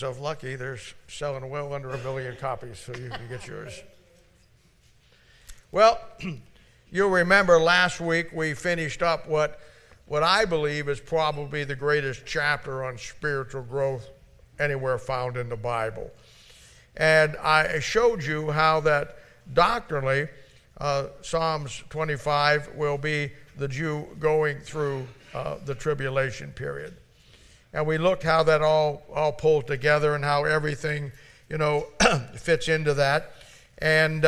So lucky, they're selling well under 1 million copies, so you can get yours. Well, you'll remember last week we finished up what I believe is probably the greatest chapter on spiritual growth anywhere found in the Bible. And I showed you how that doctrinally Psalms 25 will be the Jew going through the tribulation period. And we looked how that all pulled together and how everything, fits into that. And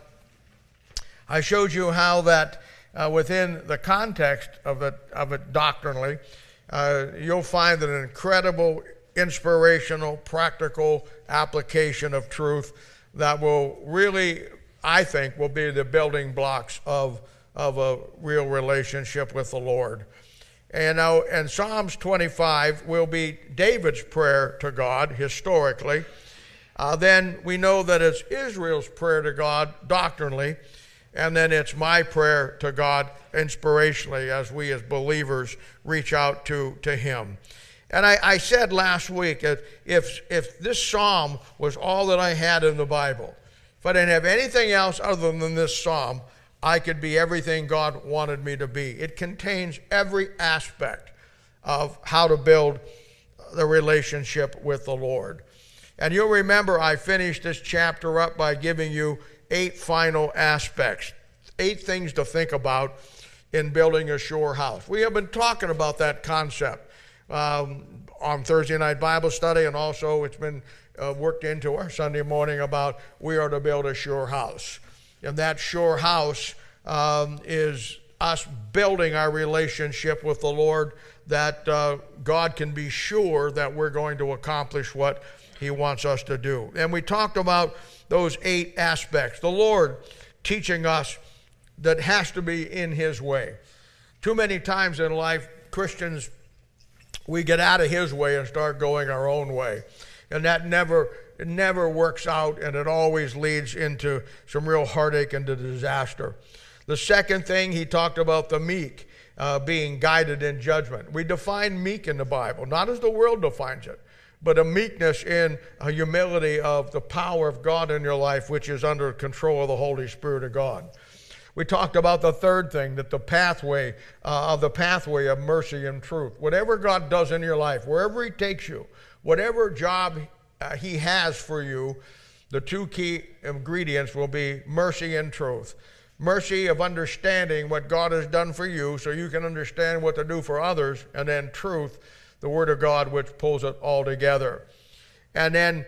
I showed you how that within the context of it doctrinally, you'll find an incredible, inspirational, practical application of truth that will really, I think, will be the building blocks of a real relationship with the Lord. And Psalms 25 will be David's prayer to God historically. Then we know that it's Israel's prayer to God doctrinally. And then it's my prayer to God inspirationally as we as believers reach out to Him. And I said last week that if this psalm was all that I had in the Bible, if I didn't have anything else other than this psalm, I could be everything God wanted me to be. It contains every aspect of how to build the relationship with the Lord. And you'll remember I finished this chapter up by giving you 8 final aspects, 8 things to think about in building a sure house. We have been talking about that concept on Thursday night Bible study, and also it's been worked into our Sunday morning about we are to build a sure house. And that sure house is us building our relationship with the Lord, that God can be sure that we're going to accomplish what He wants us to do. And we talked about those 8 aspects. The Lord teaching us that has to be in His way. Too many times in life, Christians, we get out of His way and start going our own way. And that never works out, and it always leads into some real heartache and to disaster. The second thing, he talked about the meek being guided in judgment. We define meek in the Bible, not as the world defines it, but a meekness in a humility of the power of God in your life, which is under control of the Holy Spirit of God. We talked about the third thing, that the pathway of mercy and truth. Whatever God does in your life, wherever He takes you, whatever job He has for you, the 2 key ingredients will be mercy and truth. Mercy of understanding what God has done for you so you can understand what to do for others, and then truth, the Word of God, which pulls it all together. And then,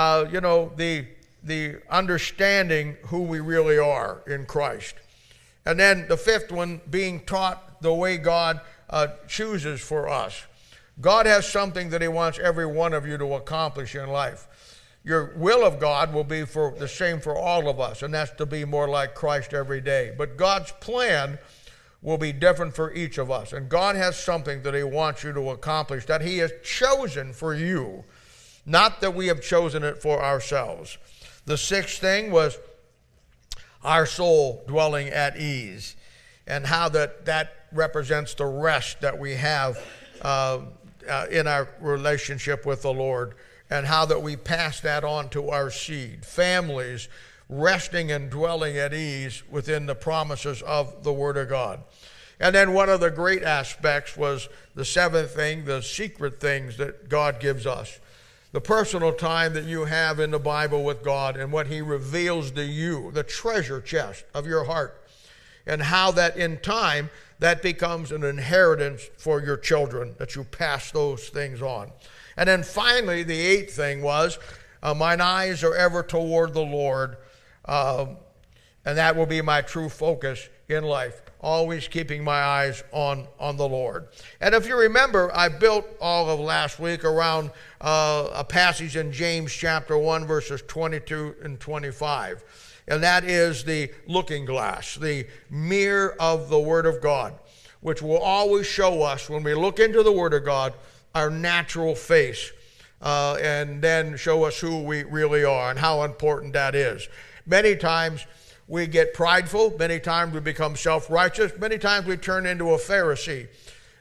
the understanding who we really are in Christ. And then the fifth one, being taught the way God chooses for us. God has something that He wants every one of you to accomplish in life. Your will of God will be for the same for all of us, and that's to be more like Christ every day. But God's plan will be different for each of us. And God has something that He wants you to accomplish, that He has chosen for you, not that we have chosen it for ourselves. The sixth thing was our soul dwelling at ease, and how that represents the rest that we have in our relationship with the Lord, and how that we pass that on to our seed. Families resting and dwelling at ease within the promises of the Word of God. And then one of the great aspects was the seventh thing, the secret things that God gives us. The personal time that you have in the Bible with God and what He reveals to you, the treasure chest of your heart, and how that in time that becomes an inheritance for your children, that you pass those things on. And then finally, the eighth thing was, mine eyes are ever toward the Lord, and that will be my true focus in life, always keeping my eyes on the Lord. And if you remember, I built all of last week around a passage in James chapter 1, verses 22 and 25. And that is the looking glass, the mirror of the Word of God, which will always show us, when we look into the Word of God, our natural face, and then show us who we really are and how important that is. Many times we get prideful. Many times we become self-righteous. Many times we turn into a Pharisee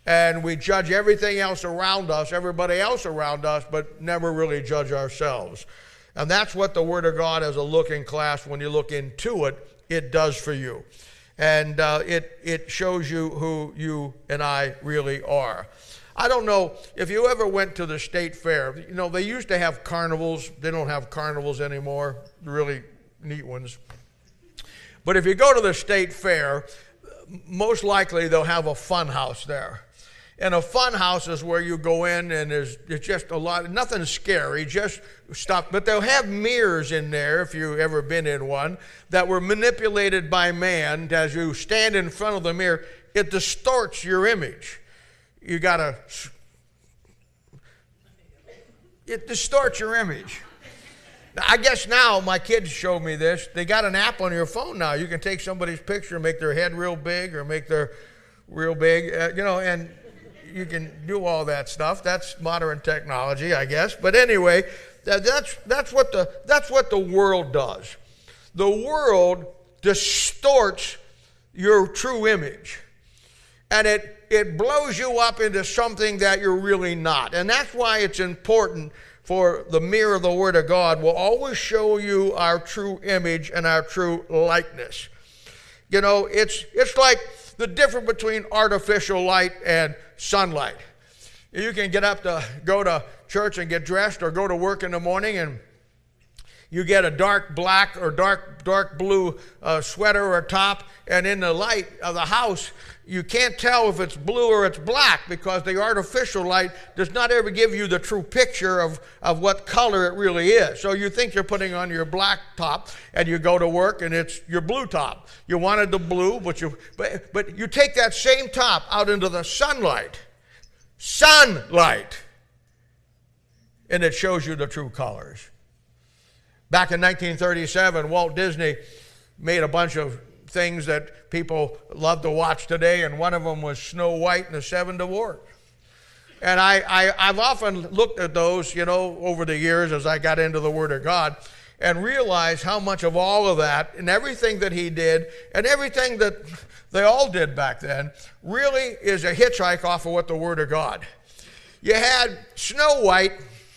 And we judge everything else around us, everybody else around us, but never really judge ourselves. And that's what the Word of God as a looking glass, when you look into it, it does for you. And it shows you who you and I really are. I don't know if you ever went to the state fair. You know, they used to have carnivals. They don't have carnivals anymore, really neat ones. But if you go to the state fair, most likely they'll have a fun house there. And a fun house is where you go in and it's just a lot, nothing scary, just stuff. But they'll have mirrors in there, if you've ever been in one, that were manipulated by man. As you stand in front of the mirror, it distorts your image. It distorts your image. I guess now, my kids showed me this, they got an app on your phone now. You can take somebody's picture, make their head real big or make their real big, and you can do all that stuff. That's modern technology, I guess. But anyway, that's what the world does. The world distorts your true image. And it blows you up into something that you're really not. And that's why it's important for the mirror of the Word of God will always show you our true image and our true likeness. You know, it's like the difference between artificial light and sunlight. You can get up to go to church and get dressed or go to work in the morning and you get a dark black or dark blue sweater or top, and in the light of the house, you can't tell if it's blue or it's black because the artificial light does not ever give you the true picture of what color it really is. So you think you're putting on your black top, and you go to work, and it's your blue top. You wanted the blue, but you take that same top out into the sunlight, and it shows you the true colors. Back in 1937, Walt Disney made a bunch of things that people love to watch today, and one of them was Snow White and the Seven Dwarfs. And I've often looked at those, over the years as I got into the Word of God, and realized how much of all of that and everything that he did and everything that they all did back then really is a hitchhike off of what the Word of God. You had Snow White,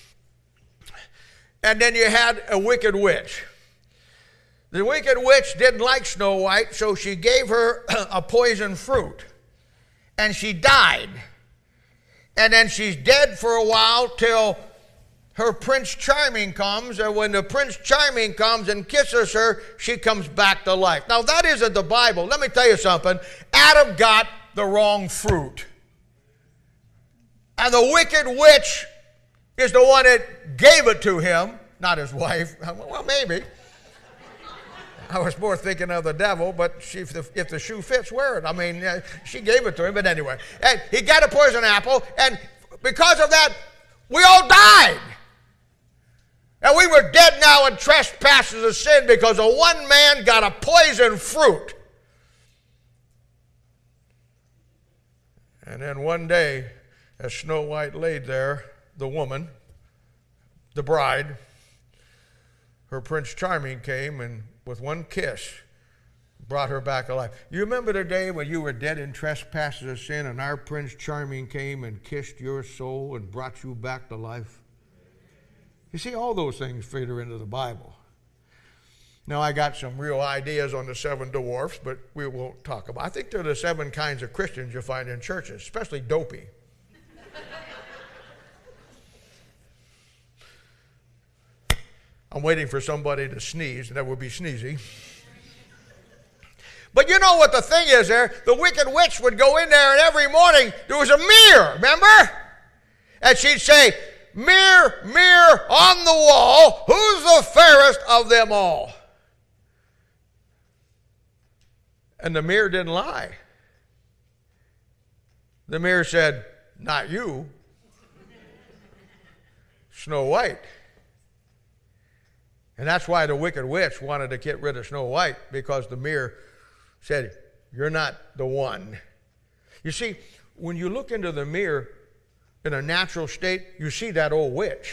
and then you had a wicked witch. The wicked witch didn't like Snow White, so she gave her a poison fruit. And she died. And then she's dead for a while till her Prince Charming comes. And when the Prince Charming comes and kisses her, she comes back to life. Now, that isn't the Bible. Let me tell you something. Adam got the wrong fruit. And the wicked witch is the one that gave it to him, not his wife. Well, maybe. I was more thinking of the devil, but if the shoe fits, wear it. I mean, she gave it to him, but anyway. And he got a poison apple, and because of that, we all died. And we were dead now in trespasses of sin because of one man got a poison fruit. And then one day, as Snow White laid there, the woman, the bride, her Prince Charming came and with one kiss brought her back alive. You remember the day when you were dead in trespasses of sin and our Prince Charming came and kissed your soul and brought you back to life? You see, all those things figure into the Bible. Now, I got some real ideas on the seven dwarfs, but we won't talk about it. I think they're the 7 kinds of Christians you find in churches, especially dopey. I'm waiting for somebody to sneeze, and that would be sneezy. But you know what the thing is there? The wicked witch would go in there, and every morning there was a mirror, remember? And she'd say, "Mirror, mirror on the wall, who's the fairest of them all?" And the mirror didn't lie. The mirror said, "Not you, Snow White." And that's why the wicked witch wanted to get rid of Snow White, because the mirror said, "You're not the one." You see, when you look into the mirror in a natural state, you see that old witch.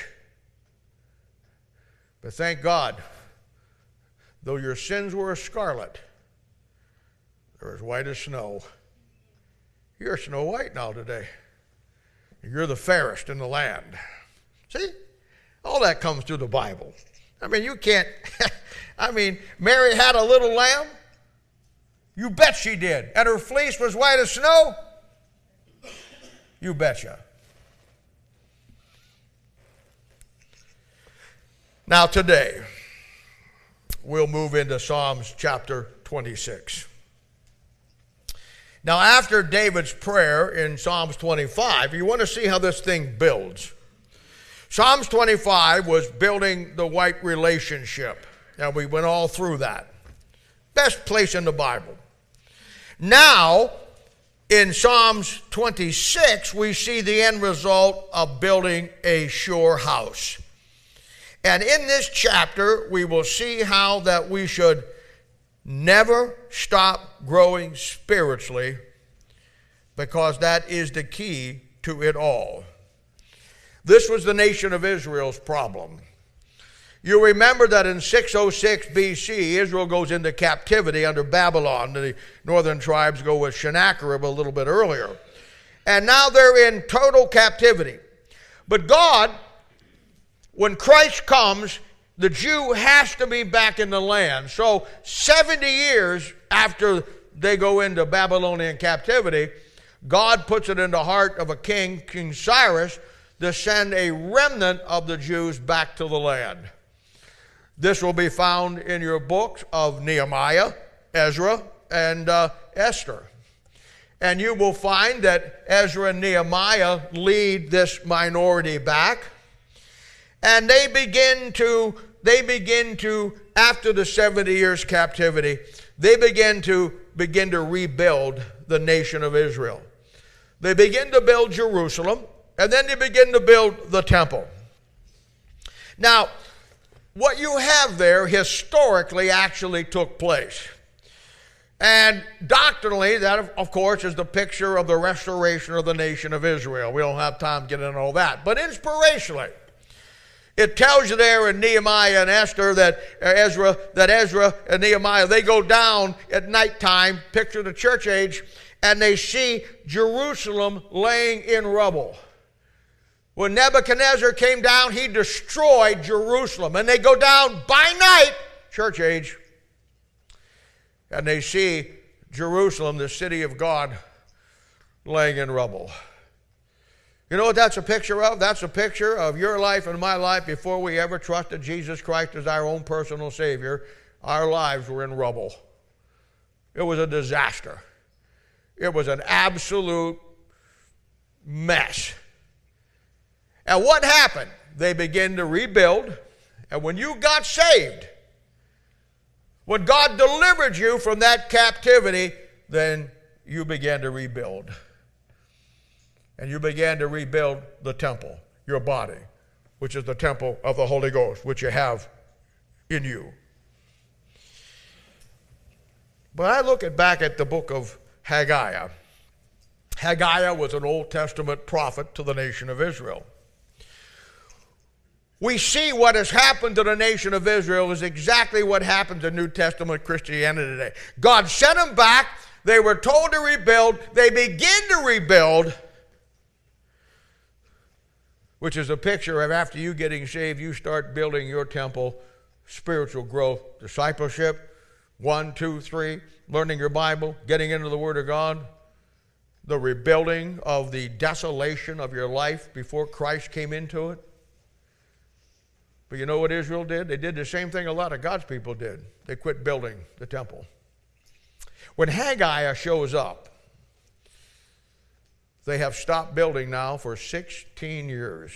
But thank God, though your sins were as scarlet, they're as white as snow. You're Snow White now today. You're the fairest in the land. See? All that comes through the Bible. I mean, you can't, Mary had a little lamb. You bet she did. And her fleece was white as snow. You betcha. Now today, we'll move into Psalms chapter 26. Now after David's prayer in Psalms 25, you want to see how this thing builds. Psalms 25 was building the right relationship, and we went all through that. Best place in the Bible. Now, in Psalms 26, we see the end result of building a sure house. And in this chapter, we will see how that we should never stop growing spiritually, because that is the key to it all. This was the nation of Israel's problem. You remember that in 606 BC, Israel goes into captivity under Babylon. The northern tribes go with Sennacherib a little bit earlier. And now they're in total captivity. But God, when Christ comes, the Jew has to be back in the land. So 70 years after they go into Babylonian captivity, God puts it in the heart of a king, King Cyrus, to send a remnant of the Jews back to the land. This will be found in your books of Nehemiah, Ezra, and Esther. And you will find that Ezra and Nehemiah lead this minority back. And they begin to, after the 70 years captivity, they begin to rebuild the nation of Israel. They begin to build Jerusalem, and then they begin to build the temple. Now, what you have there historically actually took place. And doctrinally, that, of course, is the picture of the restoration of the nation of Israel. We don't have time to get into all that. But inspirationally, it tells you there in Nehemiah and Esther that Ezra and Nehemiah, they go down at nighttime, picture the church age, and they see Jerusalem laying in rubble. When Nebuchadnezzar came down, he destroyed Jerusalem. And they go down by night, church age, and they see Jerusalem, the city of God, laying in rubble. You know what that's a picture of? That's a picture of your life and my life before we ever trusted Jesus Christ as our own personal Savior. Our lives were in rubble. It was a disaster. It was an absolute mess. And what happened? They began to rebuild. And when you got saved, when God delivered you from that captivity, then you began to rebuild. And you began to rebuild the temple, your body, which is the temple of the Holy Ghost, which you have in you. But I look back at the book of Haggai. Haggai was an Old Testament prophet to the nation of Israel. We see what has happened to the nation of Israel is exactly what happens in New Testament Christianity today. God sent them back. They were told to rebuild. They begin to rebuild, which is a picture of after you getting saved, you start building your temple, spiritual growth, discipleship, 1, 2, 3, learning your Bible, getting into the Word of God, the rebuilding of the desolation of your life before Christ came into it. But you know what Israel did? They did the same thing a lot of God's people did. They quit building the temple. When Haggai shows up, they have stopped building now for 16 years.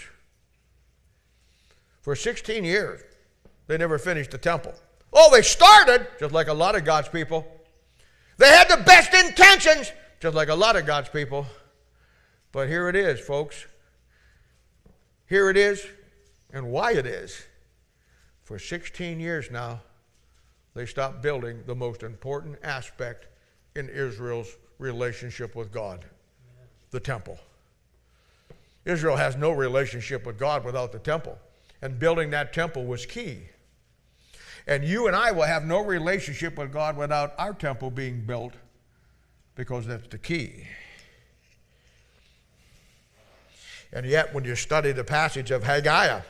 For 16 years, they never finished the temple. Oh, they started, just like a lot of God's people. They had the best intentions, just like a lot of God's people. But here it is, folks. Here it is. And why it is. For 16 years now, they stopped building the most important aspect in Israel's relationship with God, the temple. Israel has no relationship with God without the temple, and building that temple was key. And you and I will have no relationship with God without our temple being built, because that's the key. And yet, when you study the passage of Haggai,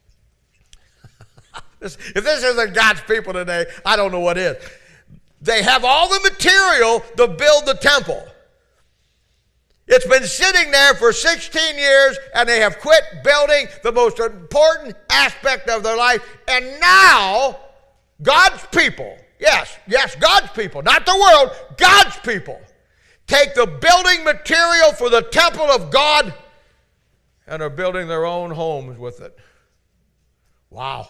if this isn't God's people today, I don't know what is. They have all the material to build the temple. It's been sitting there for 16 years, and they have quit building the most important aspect of their life. And now, God's people, yes, God's people, not the world, God's people, take the building material for the temple of God and are building their own homes with it. Wow.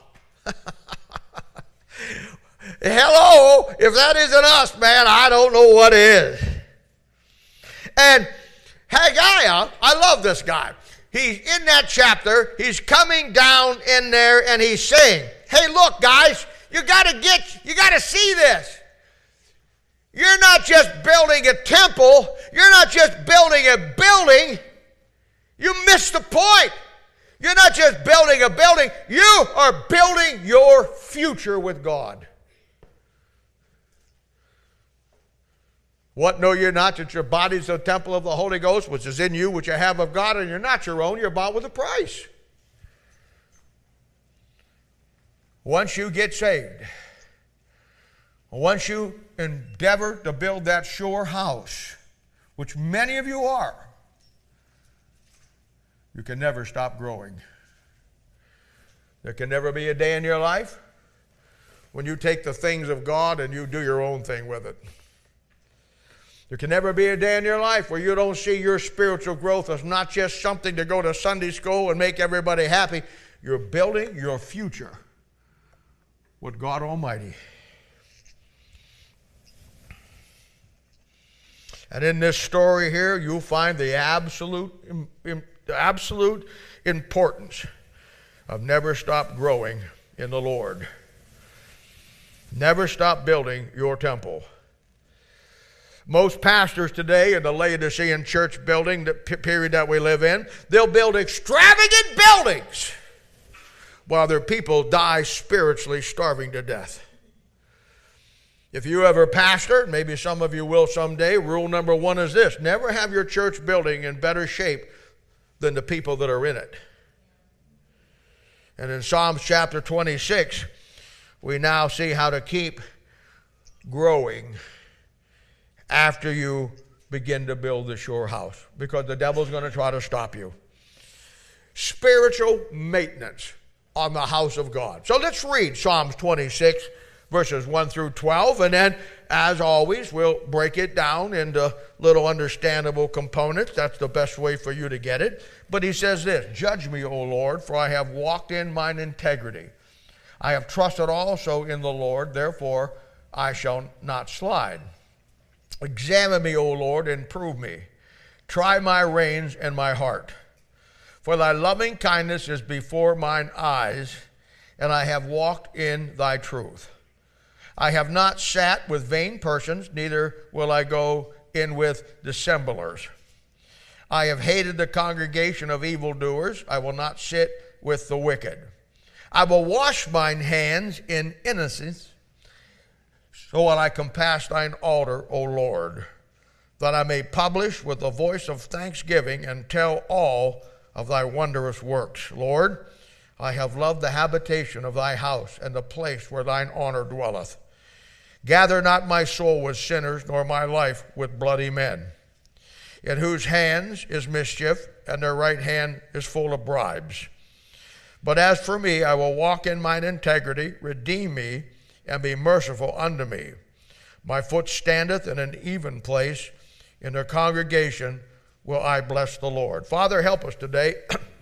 Hello, if that isn't us, man, I don't know what is. And Haggai, I love this guy. He's in that chapter, he's coming down in there and he's saying, hey, look, guys, you got to see this. You're not just building a temple, you're not just building a building. You missed the point. You're not just building a building, you are building your future with God. What, know you not that your body is the temple of the Holy Ghost, which is in you, which you have of God, and you're not your own, you're bought with a price. Once you get saved, once you endeavor to build that sure house, which many of you are, you can never stop growing. There can never be a day in your life when you take the things of God and you do your own thing with it. There can never be a day in your life where you don't see your spiritual growth as not just something to go to Sunday school and make everybody happy. You're building your future with God Almighty. And in this story here, you'll find the absolute importance of never stop growing in the Lord. Never stop building your temple. Most pastors today in the Laodicean church building, the period that we live in, they'll build extravagant buildings while their people die spiritually starving to death. If you ever pastor, maybe some of you will someday, rule number 1 is this: never have your church building in better shape than the people that are in it. And in Psalms chapter 26, we now see how to keep growing after you begin to build the sure house, because the devil's going to try to stop you. Spiritual maintenance on the house of God. So let's read Psalms 26, verses 1 through 12, and then, as always, we'll break it down into little understandable components. That's the best way for you to get it. But he says this: judge me, O Lord, for I have walked in mine integrity. I have trusted also in the Lord, therefore I shall not slide. Examine me, O Lord, and prove me. Try my reins and my heart. For thy loving kindness is before mine eyes, and I have walked in thy truth. I have not sat with vain persons, neither will I go in with dissemblers. I have hated the congregation of evildoers. I will not sit with the wicked. I will wash mine hands in innocence. So will I compass thine altar, O Lord, that I may publish with the voice of thanksgiving and tell all of thy wondrous works. Lord, I have loved the habitation of thy house and the place where thine honor dwelleth. Gather not my soul with sinners, nor my life with bloody men, in whose hands is mischief, and their right hand is full of bribes. But as for me, I will walk in mine integrity. Redeem me, and be merciful unto me. My foot standeth in an even place. In the congregation will I bless the Lord. Father, help us today.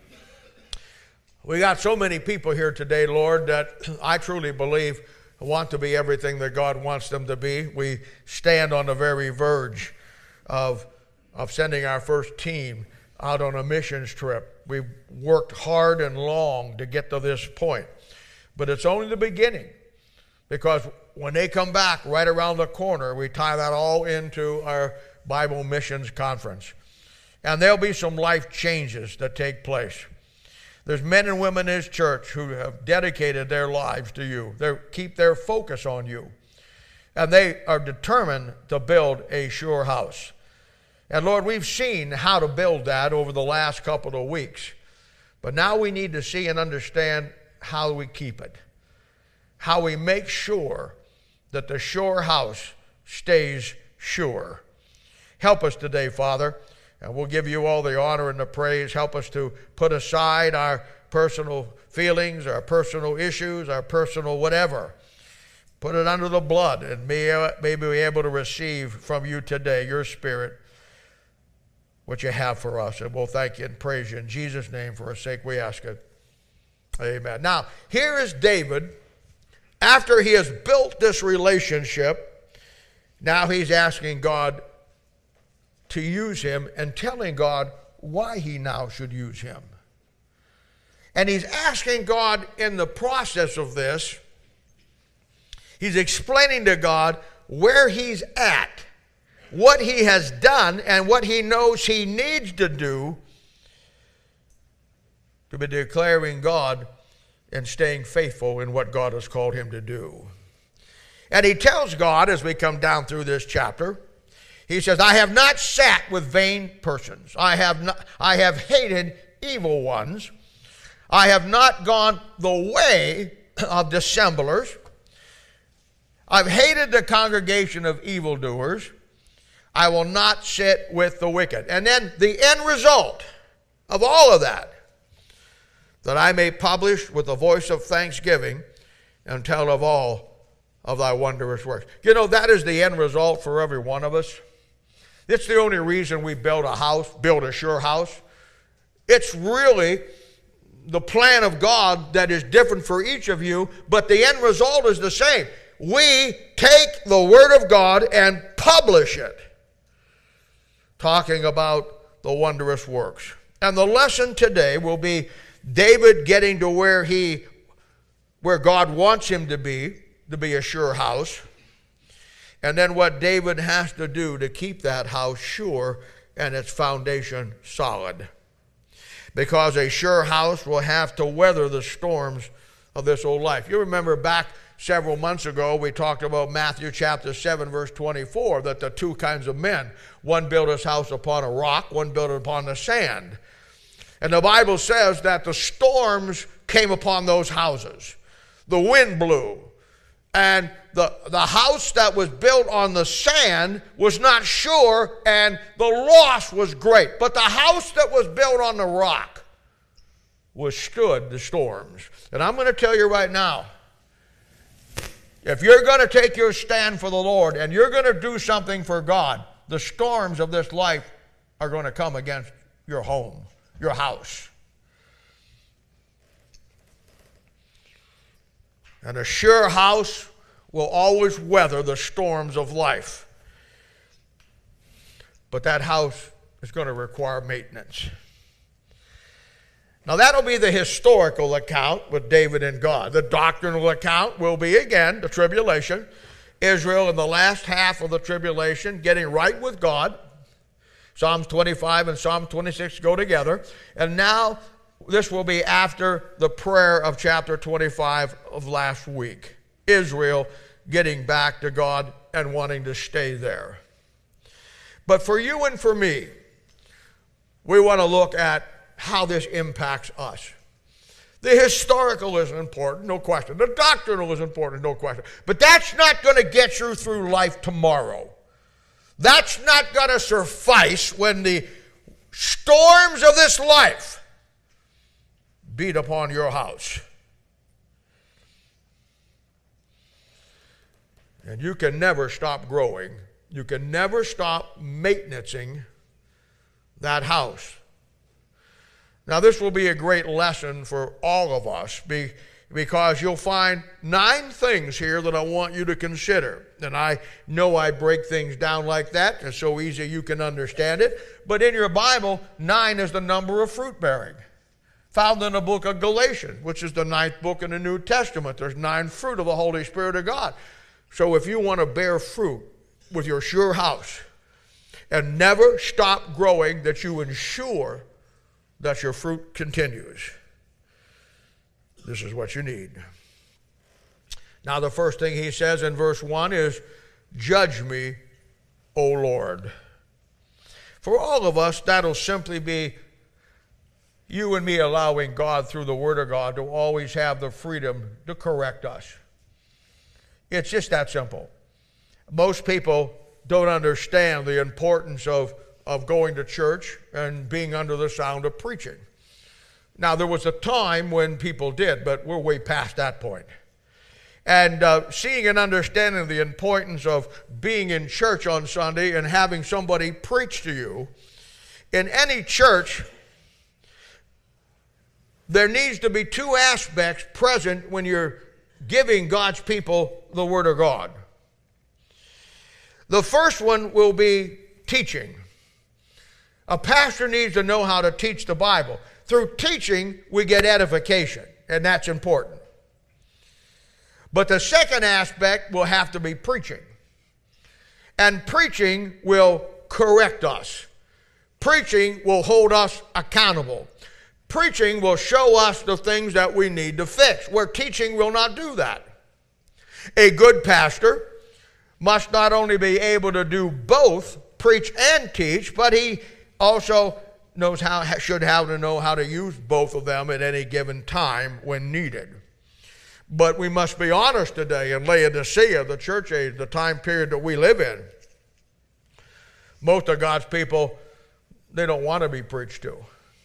We got so many people here today, Lord, that I truly believe want to be everything that God wants them to be. We stand on the very verge of sending our first team out on a missions trip. We've worked hard and long to get to this point. But it's only the beginning. Because when they come back right around the corner, we tie that all into our Bible Missions Conference. And there'll be some life changes that take place. There's men and women in this church who have dedicated their lives to you. They keep their focus on you. And they are determined to build a sure house. And Lord, we've seen how to build that over the last couple of weeks. But now we need to see and understand how we keep it. How we make sure that the sure house stays sure. Help us today, Father, and we'll give you all the honor and the praise. Help us to put aside our personal feelings, our personal issues, our personal whatever. Put it under the blood and may be able to receive from you today, your Spirit, what you have for us. And we'll thank you and praise you in Jesus' name. For our sake we ask it. Amen. Now, here is David. After he has built this relationship, now he's asking God to use him and telling God why he now should use him. And he's asking God in the process of this, he's explaining to God where he's at, what he has done, and what he knows he needs to do to be declaring God and staying faithful in what God has called him to do. And he tells God, as we come down through this chapter, he says, I have not sat with vain persons. I have hated evil ones. I have not gone the way of dissemblers. I've hated the congregation of evildoers. I will not sit with the wicked. And then the end result of all of that I may publish with the voice of thanksgiving and tell of all of thy wondrous works. You know, that is the end result for every one of us. It's the only reason we build a house, build a sure house. It's really the plan of God that is different for each of you, but the end result is the same. We take the Word of God and publish it, talking about the wondrous works. And the lesson today will be David getting to where God wants him to be a sure house, and then what David has to do to keep that house sure and its foundation solid. Because a sure house will have to weather the storms of this old life. You remember back several months ago, we talked about Matthew chapter 7, verse 24, that the two kinds of men, one built his house upon a rock, one built it upon the sand. And the Bible says that the storms came upon those houses. The wind blew. And the house that was built on the sand was not sure, and the loss was great. But the house that was built on the rock withstood the storms. And I'm going to tell you right now, if you're going to take your stand for the Lord and you're going to do something for God, the storms of this life are going to come against your home, your house. And a sure house will always weather the storms of life. But that house is going to require maintenance. Now that'll be the historical account with David and God. The doctrinal account will be, again, the tribulation. Israel in the last half of the tribulation getting right with God. Psalms 25 and Psalm 26 go together. And now this will be after the prayer of chapter 25 of last week. Israel getting back to God and wanting to stay there. But for you and for me, we want to look at how this impacts us. The historical is important, no question. The doctrinal is important, no question. But that's not going to get you through life tomorrow. That's not going to suffice when the storms of this life beat upon your house. And you can never stop growing. You can never stop maintaining that house. Now, this will be a great lesson for all of us because you'll find 9 things here that I want you to consider. And I know I break things down like that. It's so easy you can understand it. But in your Bible, 9 is the number of fruit bearing. Found in the book of Galatians, which is the 9th book in the New Testament. There's 9 fruit of the Holy Spirit of God. So if you want to bear fruit with your sure house and never stop growing, that you ensure that your fruit continues, this is what you need. Now the first thing he says in verse 1 is, judge me, O Lord. For all of us, that'll simply be you and me allowing God through the Word of God to always have the freedom to correct us. It's just that simple. Most people don't understand the importance of going to church and being under the sound of preaching. Now, there was a time when people did, but we're way past that point. And seeing and understanding the importance of being in church on Sunday and having somebody preach to you. In any church, there needs to be two aspects present when you're giving God's people the Word of God. The first one will be teaching. A pastor needs to know how to teach the Bible. Through teaching, we get edification, and that's important. But the second aspect will have to be preaching. And preaching will correct us. Preaching will hold us accountable. Preaching will show us the things that we need to fix, where teaching will not do that. A good pastor must not only be able to do both, preach and teach, but he also should have to know how to use both of them at any given time when needed. But we must be honest today in Laodicea, the church age, the time period that we live in. Most of God's people, they don't want to be preached to.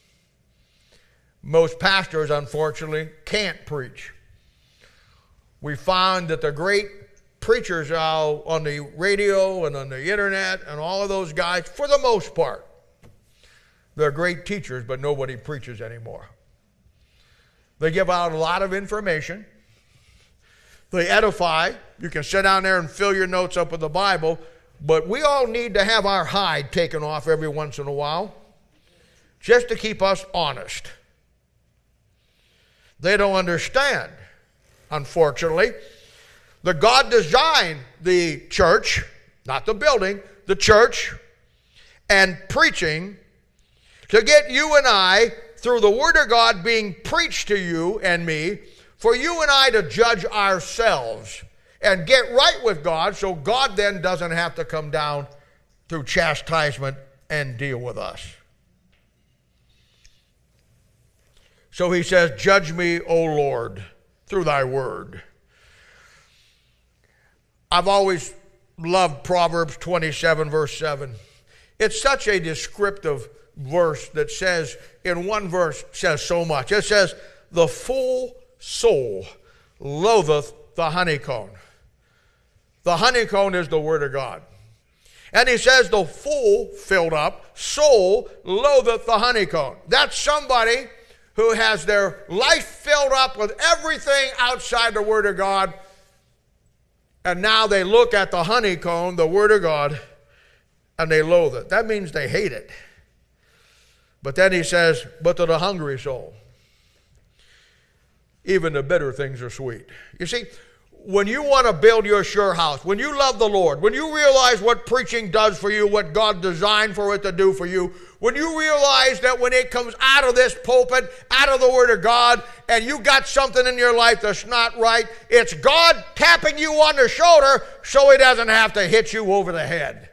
Most pastors, unfortunately, can't preach. We find that the great preachers out on the radio and on the internet and all of those guys, for the most part, they're great teachers, but nobody preaches anymore. They give out a lot of information. They edify. You can sit down there and fill your notes up with the Bible, but we all need to have our hide taken off every once in a while just to keep us honest. They don't understand, unfortunately, that God designed the church, not the building, the church, and preaching to get you and I, through the Word of God being preached to you and me, for you and I to judge ourselves and get right with God so God then doesn't have to come down through chastisement and deal with us. So he says, judge me, O Lord, through thy word. I've always loved Proverbs 27, verse 7. It's such a descriptive verse that says, in one verse, says so much. It says, the full soul loatheth the honeycomb. The honeycomb is the Word of God. And he says, the full, filled up, soul loatheth the honeycomb. That's somebody who has their life filled up with everything outside the Word of God, and now they look at the honeycomb, the Word of God, and they loathe it. That means they hate it. But then he says, but to the hungry soul, even the bitter things are sweet. You see, when you want to build your sure house, when you love the Lord, when you realize what preaching does for you, what God designed for it to do for you, when you realize that when it comes out of this pulpit, out of the Word of God, and you got something in your life that's not right, it's God tapping you on the shoulder so He doesn't have to hit you over the head.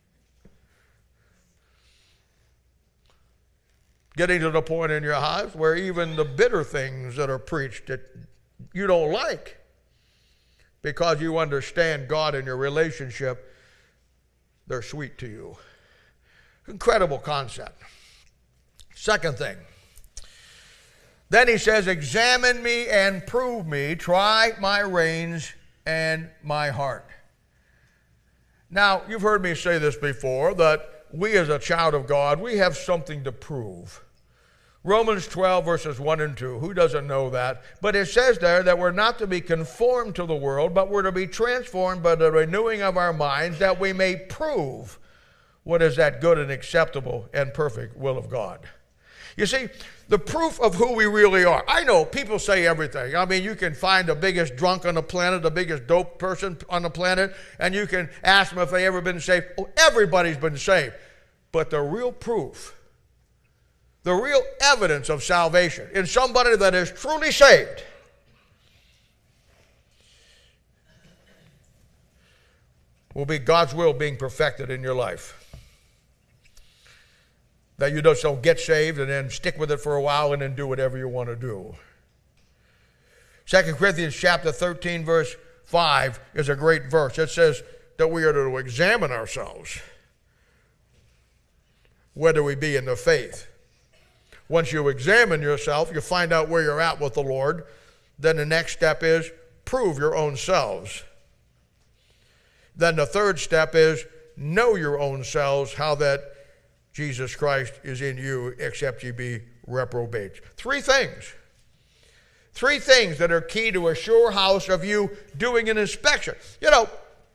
Getting to the point in your life where even the bitter things that are preached that you don't like, because you understand God and your relationship, they're sweet to you. Incredible concept. Second thing. Then he says, examine me and prove me, try my reins and my heart. Now, you've heard me say this before, that we as a child of God, we have something to prove. Romans 12, verses 1 and 2. Who doesn't know that? But it says there that we're not to be conformed to the world, but we're to be transformed by the renewing of our minds, that we may prove what is that good and acceptable and perfect will of God. You see, the proof of who we really are. I know people say everything. I mean, you can find the biggest drunk on the planet, the biggest dope person on the planet, and you can ask them if they ever been saved. Oh, everybody's been saved. But the real proof, the real evidence of salvation in somebody that is truly saved, will be God's will being perfected in your life. That you just don't get saved and then stick with it for a while and then do whatever you want to do. 2 Corinthians chapter 13, verse 5 is a great verse. It says that we are to examine ourselves, whether we be in the faith. Once you examine yourself, you find out where you're at with the Lord. Then the next step is prove your own selves. Then the third step is know your own selves, how that Jesus Christ is in you, except ye be reprobates. Three things. Three things that are key to a sure house of you doing an inspection. You know,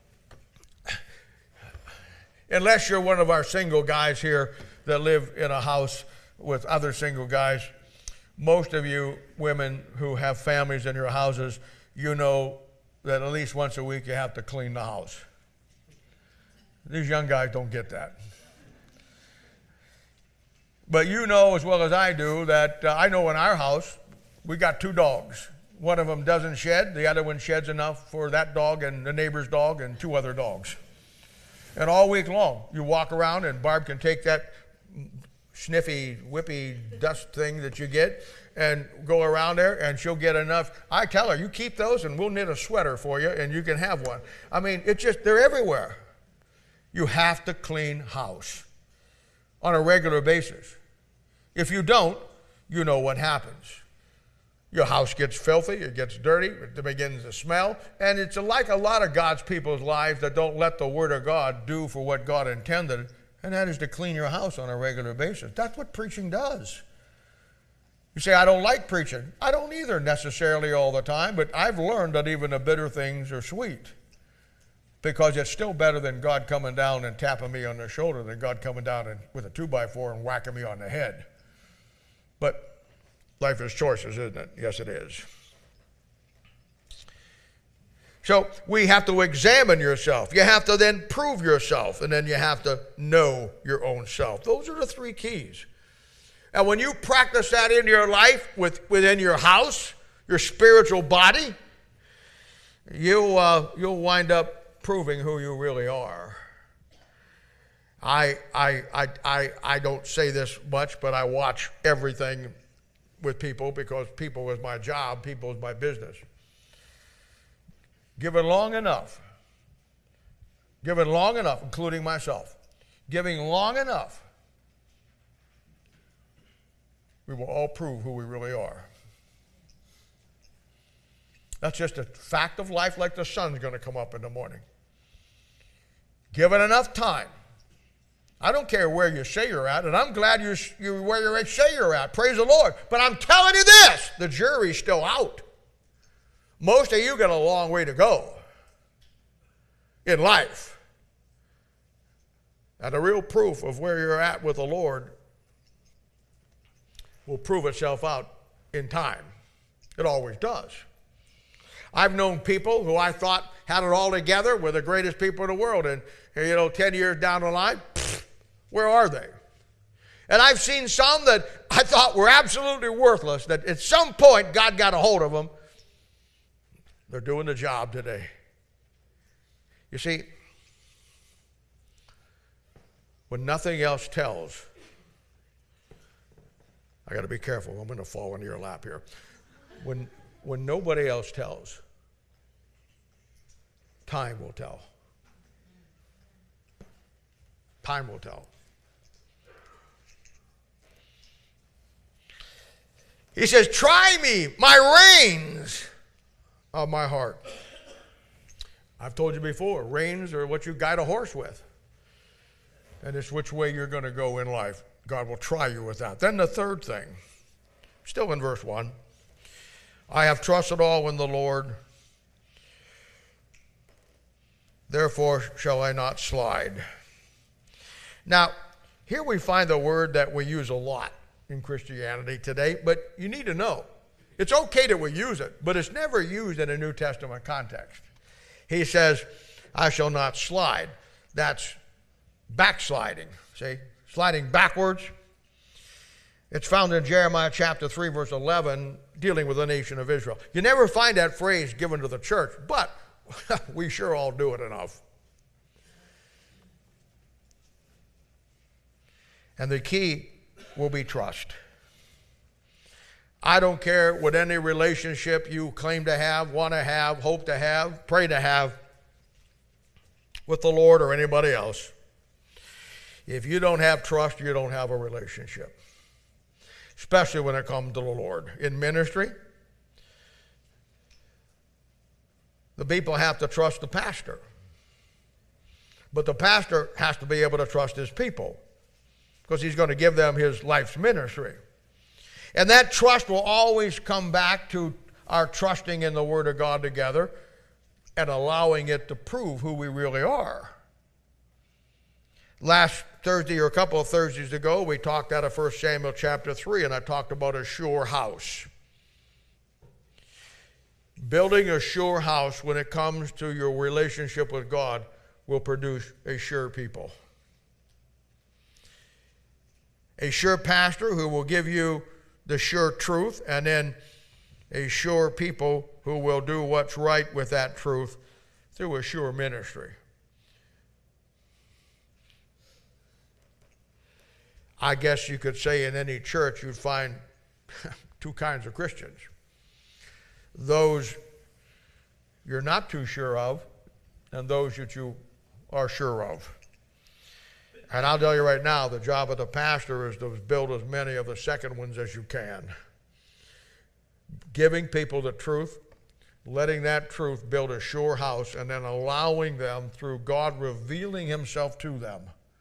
unless you're one of our single guys here that live in a house with other single guys, most of you women who have families in your houses, you know that at least once a week you have to clean the house. These young guys don't get that. But you know as well as I do that I know in our house we got 2 dogs. One of them doesn't shed. The other one sheds enough for that dog and the neighbor's dog and 2 other dogs. And all week long you walk around and Barb can take that sniffy, whippy dust thing that you get and go around there and she'll get enough. I tell her, you keep those and we'll knit a sweater for you and you can have one. I mean, it's just, they're everywhere. You have to clean house on a regular basis. If you don't, you know what happens. Your house gets filthy, it gets dirty, it begins to smell, and it's like a lot of God's people's lives that don't let the Word of God do for what God intended, and that is to clean your house on a regular basis. That's what preaching does. You say, I don't like preaching. I don't either necessarily all the time, but I've learned that even the bitter things are sweet, because it's still better than God coming down and tapping me on the shoulder than God coming down with a 2x4 and whacking me on the head. But life is choices, isn't it? Yes, it is. So we have to examine yourself. You have to then prove yourself, and then you have to know your own self. Those are the 3 keys. And when you practice that in your life, within your house, your spiritual body, you'll wind up proving who you really are. I don't say this much, but I watch everything with people because people is my job, people is my business. Given long enough, including myself, giving long enough, we will all prove who we really are. That's just a fact of life, like the sun's going to come up in the morning. Given enough time. I don't care where you say you're at, and I'm glad you're where you say you're at. Praise the Lord. But I'm telling you this, the jury's still out. Most of you got a long way to go in life. And the real proof of where you're at with the Lord will prove itself out in time. It always does. I've known people who I thought had it all together, were the greatest people in the world, and 10 years down the line, where are they? And I've seen some that I thought were absolutely worthless, that at some point God got a hold of them. They're doing the job today. You see, when nothing else tells, I got to be careful. I'm going to fall into your lap here. When nobody else tells, time will tell. Time will tell. He says, try me, my reins of my heart. I've told you before, reins are what you guide a horse with. And it's which way you're going to go in life. God will try you with that. Then the third thing, still in verse 1, I have trusted all in the Lord, therefore shall I not slide. Now, here we find the word that we use a lot in Christianity today, but you need to know, it's okay that we use it, but it's never used in a New Testament context. He says, I shall not slide. That's backsliding, see? Sliding backwards. It's found in Jeremiah chapter 3, verse 11, dealing with the nation of Israel. You never find that phrase given to the church, but we sure all do it enough. And the key will be trust. I don't care what any relationship you claim to have, want to have, hope to have, pray to have with the Lord or anybody else. If you don't have trust, you don't have a relationship, especially when it comes to the Lord. In ministry, the people have to trust the pastor, but the pastor has to be able to trust his people because he's going to give them his life's ministry. And that trust will always come back to our trusting in the Word of God together and allowing it to prove who we really are. Last Thursday or a couple of Thursdays ago, we talked out of 1 Samuel chapter 3, and I talked about a sure house. Building a sure house when it comes to your relationship with God will produce a sure people. A sure pastor who will give you the sure truth, and then a sure people who will do what's right with that truth through a sure ministry. I guess you could say in any church you'd find two kinds of Christians. Those you're not too sure of, and those that you are sure of. And I'll tell you right now, the job of the pastor is to build as many of the second ones as you can. Giving people the truth, letting that truth build a sure house, and then allowing them, through God revealing himself to them,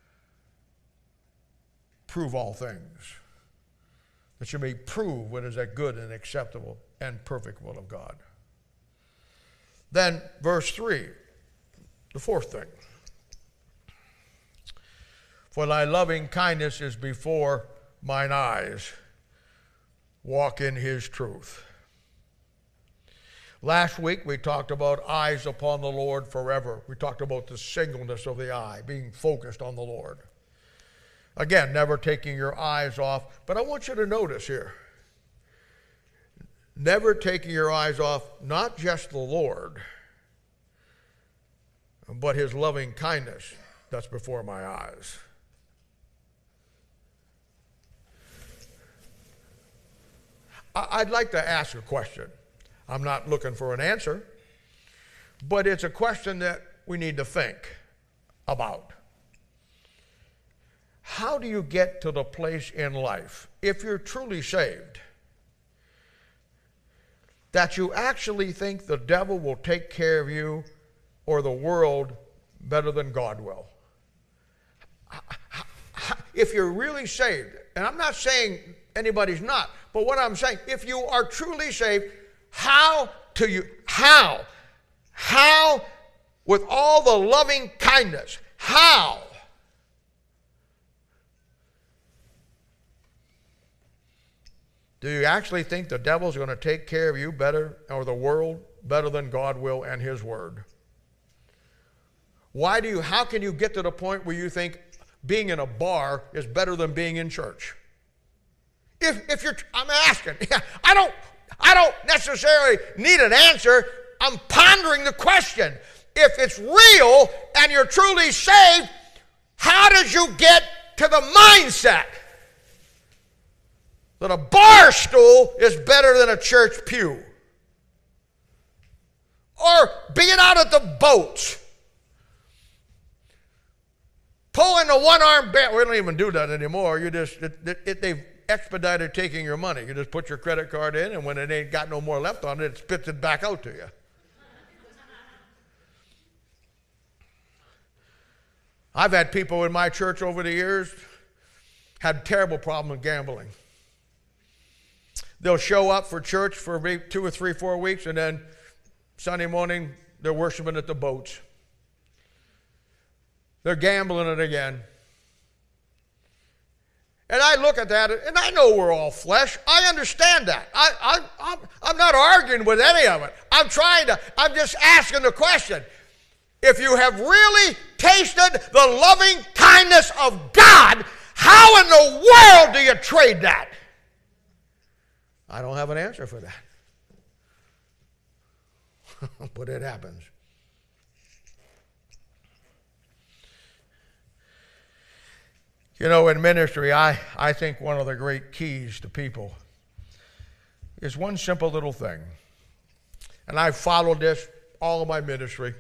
prove all things, that you may prove what is that good and acceptable and perfect will of God. Then verse 3, the fourth thing. For thy loving kindness is before mine eyes. Walk in his truth. Last week we talked about eyes upon the Lord forever. We talked about the singleness of the eye, being focused on the Lord. Again, never taking your eyes off. But I want you to notice here, never taking your eyes off not just the Lord, but his loving kindness that's before my eyes. I'd like to ask a question. I'm not looking for an answer, but it's a question that we need to think about. How do you get to the place in life, if you're truly saved, that you actually think the devil will take care of you or the world better than God will? If you're really saved, and I'm not saying anybody's not, but what I'm saying, if you are truly saved, how with all the loving kindness, how do you actually think the devil's going to take care of you better, or the world better than God will and his word? How can you get to the point where you think being in a bar is better than being in church? I'm asking. I don't necessarily need an answer. I'm pondering the question. If it's real and you're truly saved, how did you get to the mindset that a bar stool is better than a church pew? Or being out at the boats, pulling the one-arm band. We don't even do that anymore. They've expedited taking your money. You just put your credit card in, and when it ain't got no more left on it, it spits it back out to you. I've had people in my church over the years had terrible problem with gambling. They'll show up for church for 2 or 3, 4 weeks, and then Sunday morning they're worshiping at the boats. They're gambling it again. And I look at that, and I know we're all flesh. I understand that. I'm not arguing with any of it. I'm just asking the question. If you have really tasted the loving kindness of God, how in the world do you trade that? I don't have an answer for that. But it happens. You know, in ministry, I think one of the great keys to people is one simple little thing. And I've followed this all of my ministry.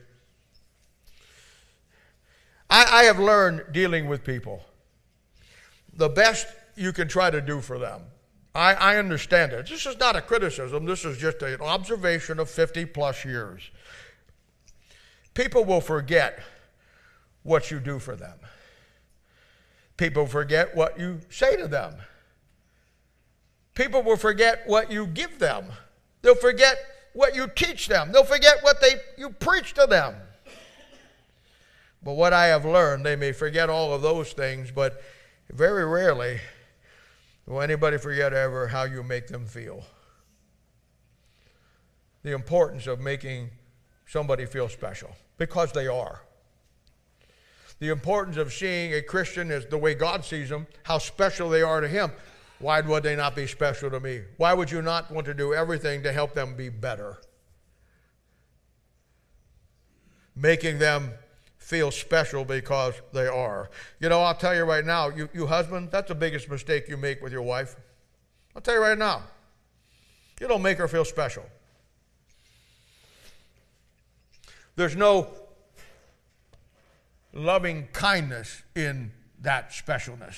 I have learned dealing with people, the best you can try to do for them. I understand it. This is not a criticism. This is just an observation of 50 plus years. People will forget what you do for them. People forget what you say to them. People will forget what you give them. They'll forget what you teach them. They'll forget what you preach to them. But what I have learned, they may forget all of those things, but very rarely will anybody forget ever how you make them feel. The importance of making somebody feel special, because they are. The importance of seeing a Christian as the way God sees them, how special they are to Him. Why would they not be special to me? Why would you not want to do everything to help them be better? Making them feel special because they are. You know, I'll tell you right now, you husband, that's the biggest mistake you make with your wife. I'll tell you right now. You don't make her feel special. There's no loving kindness in that specialness.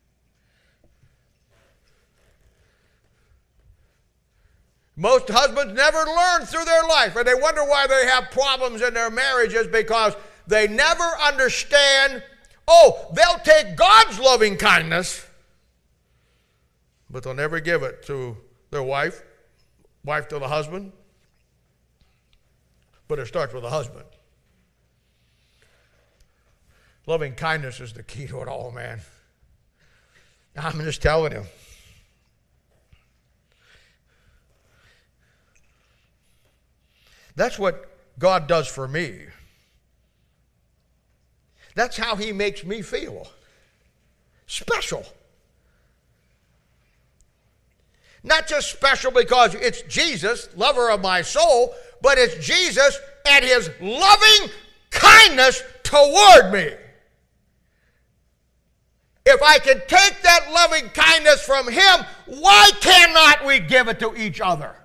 Most husbands never learn through their life, and they wonder why they have problems in their marriages, because they never understand, they'll take God's loving kindness, but they'll never give it to their wife to the husband. But it starts with the husband. Loving kindness is the key to it all, man. I'm just telling you. That's what God does for me. That's how He makes me feel. Special. Not just special because it's Jesus, lover of my soul, but it's Jesus and His loving kindness toward me. If I can take that loving kindness from Him, why cannot we give it to each other?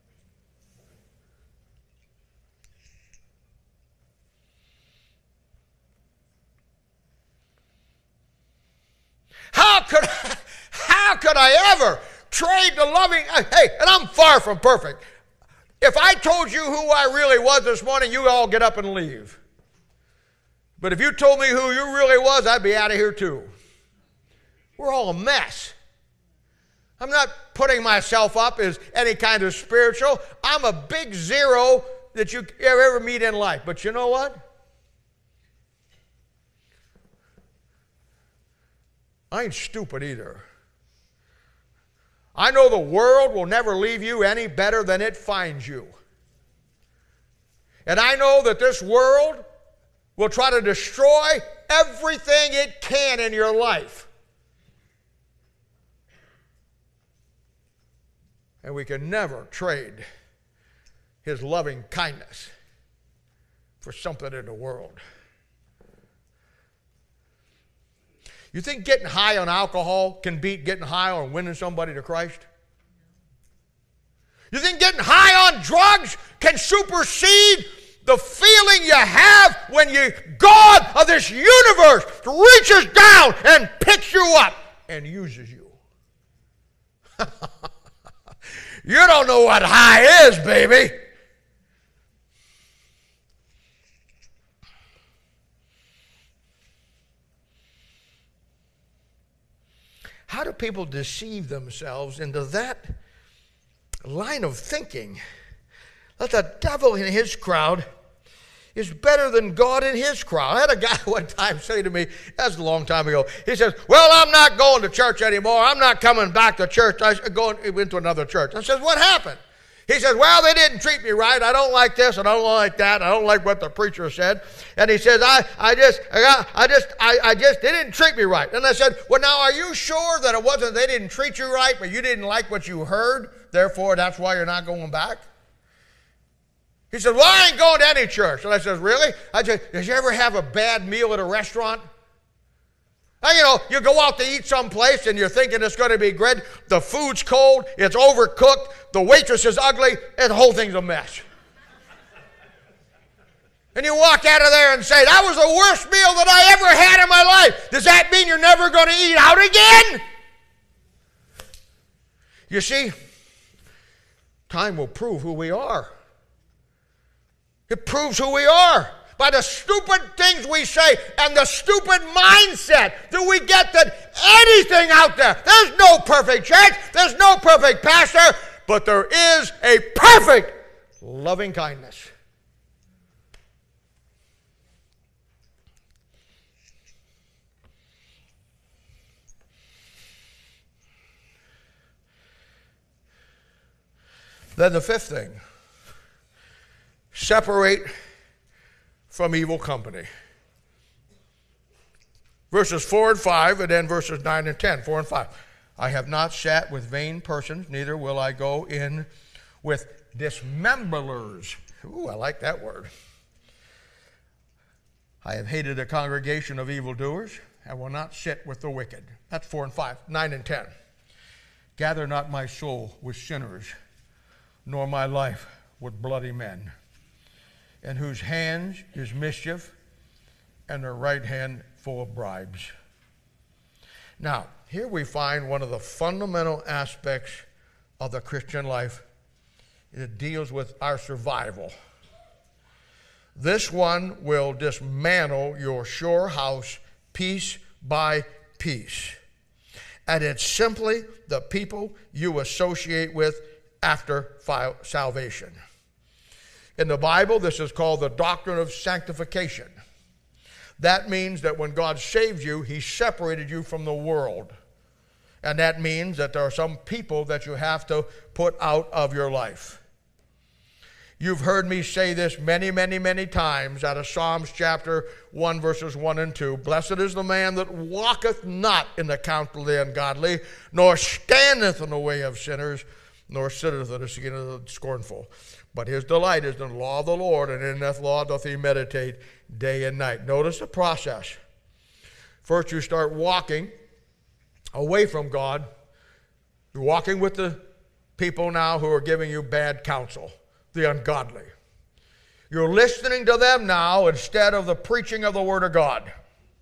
How could I ever trade the loving? Hey, and I'm far from perfect. If I told you who I really was this morning, you all get up and leave. But if you told me who you really was, I'd be out of here too. We're all a mess. I'm not putting myself up as any kind of spiritual. I'm a big zero that you ever meet in life. But you know what? I ain't stupid either. I know the world will never leave you any better than it finds you. And I know that this world will try to destroy everything it can in your life. And we can never trade His loving kindness for something in the world. You think getting high on alcohol can beat getting high on winning somebody to Christ? You think getting high on drugs can supersede the feeling you have when God of this universe reaches down and picks you up and uses you? You don't know what high is, baby. How do people deceive themselves into that line of thinking? That the devil in his crowd is better than God in his crowd. I had a guy one time say to me, that's a long time ago, he says, well, I'm not going to church anymore. I'm not coming back to church. He went to another church. I said, what happened? He says, well, they didn't treat me right. I don't like this. I don't like that. I don't like what the preacher said. And he says, I just, they didn't treat me right. And I said, well, now, are you sure that it wasn't they didn't treat you right, but you didn't like what you heard? Therefore, that's why you're not going back? He said, well, I ain't going to any church. And I said, really? I said, did you ever have a bad meal at a restaurant? And you go out to eat someplace and you're thinking it's going to be good. The food's cold, it's overcooked, the waitress is ugly, and the whole thing's a mess. And you walk out of there and say, that was the worst meal that I ever had in my life. Does that mean you're never going to eat out again? You see, time will prove who we are. It proves who we are by the stupid things we say and the stupid mindset that we get that anything out there. There's no perfect church. There's no perfect pastor. But there is a perfect loving kindness. Then the fifth thing, separate from evil company. Verses 4 and 5, and then verses 9 and 10, 4 and 5. I have not sat with vain persons, neither will I go in with dismemberers. Ooh, I like that word. I have hated a congregation of evildoers, and will not sit with the wicked. That's 4 and 5, 9 and 10. Gather not my soul with sinners, nor my life with bloody men, in whose hands is mischief, and their right hand full of bribes. Now, here we find one of the fundamental aspects of the Christian life. It deals with our survival. This one will dismantle your sure house piece by piece. And it's simply the people you associate with after salvation. In the Bible, this is called the doctrine of sanctification. That means that when God saved you, He separated you from the world. And that means that there are some people that you have to put out of your life. You've heard me say this many, many, many times out of Psalms chapter 1, verses 1 and 2. Blessed is the man that walketh not in the counsel of the ungodly, nor standeth in the way of sinners, nor sitteth in the seat of the scornful. But his delight is in the law of the Lord, and in that law doth he meditate day and night. Notice the process. First, you start walking away from God. You're walking with the people now who are giving you bad counsel, the ungodly. You're listening to them now instead of the preaching of the Word of God.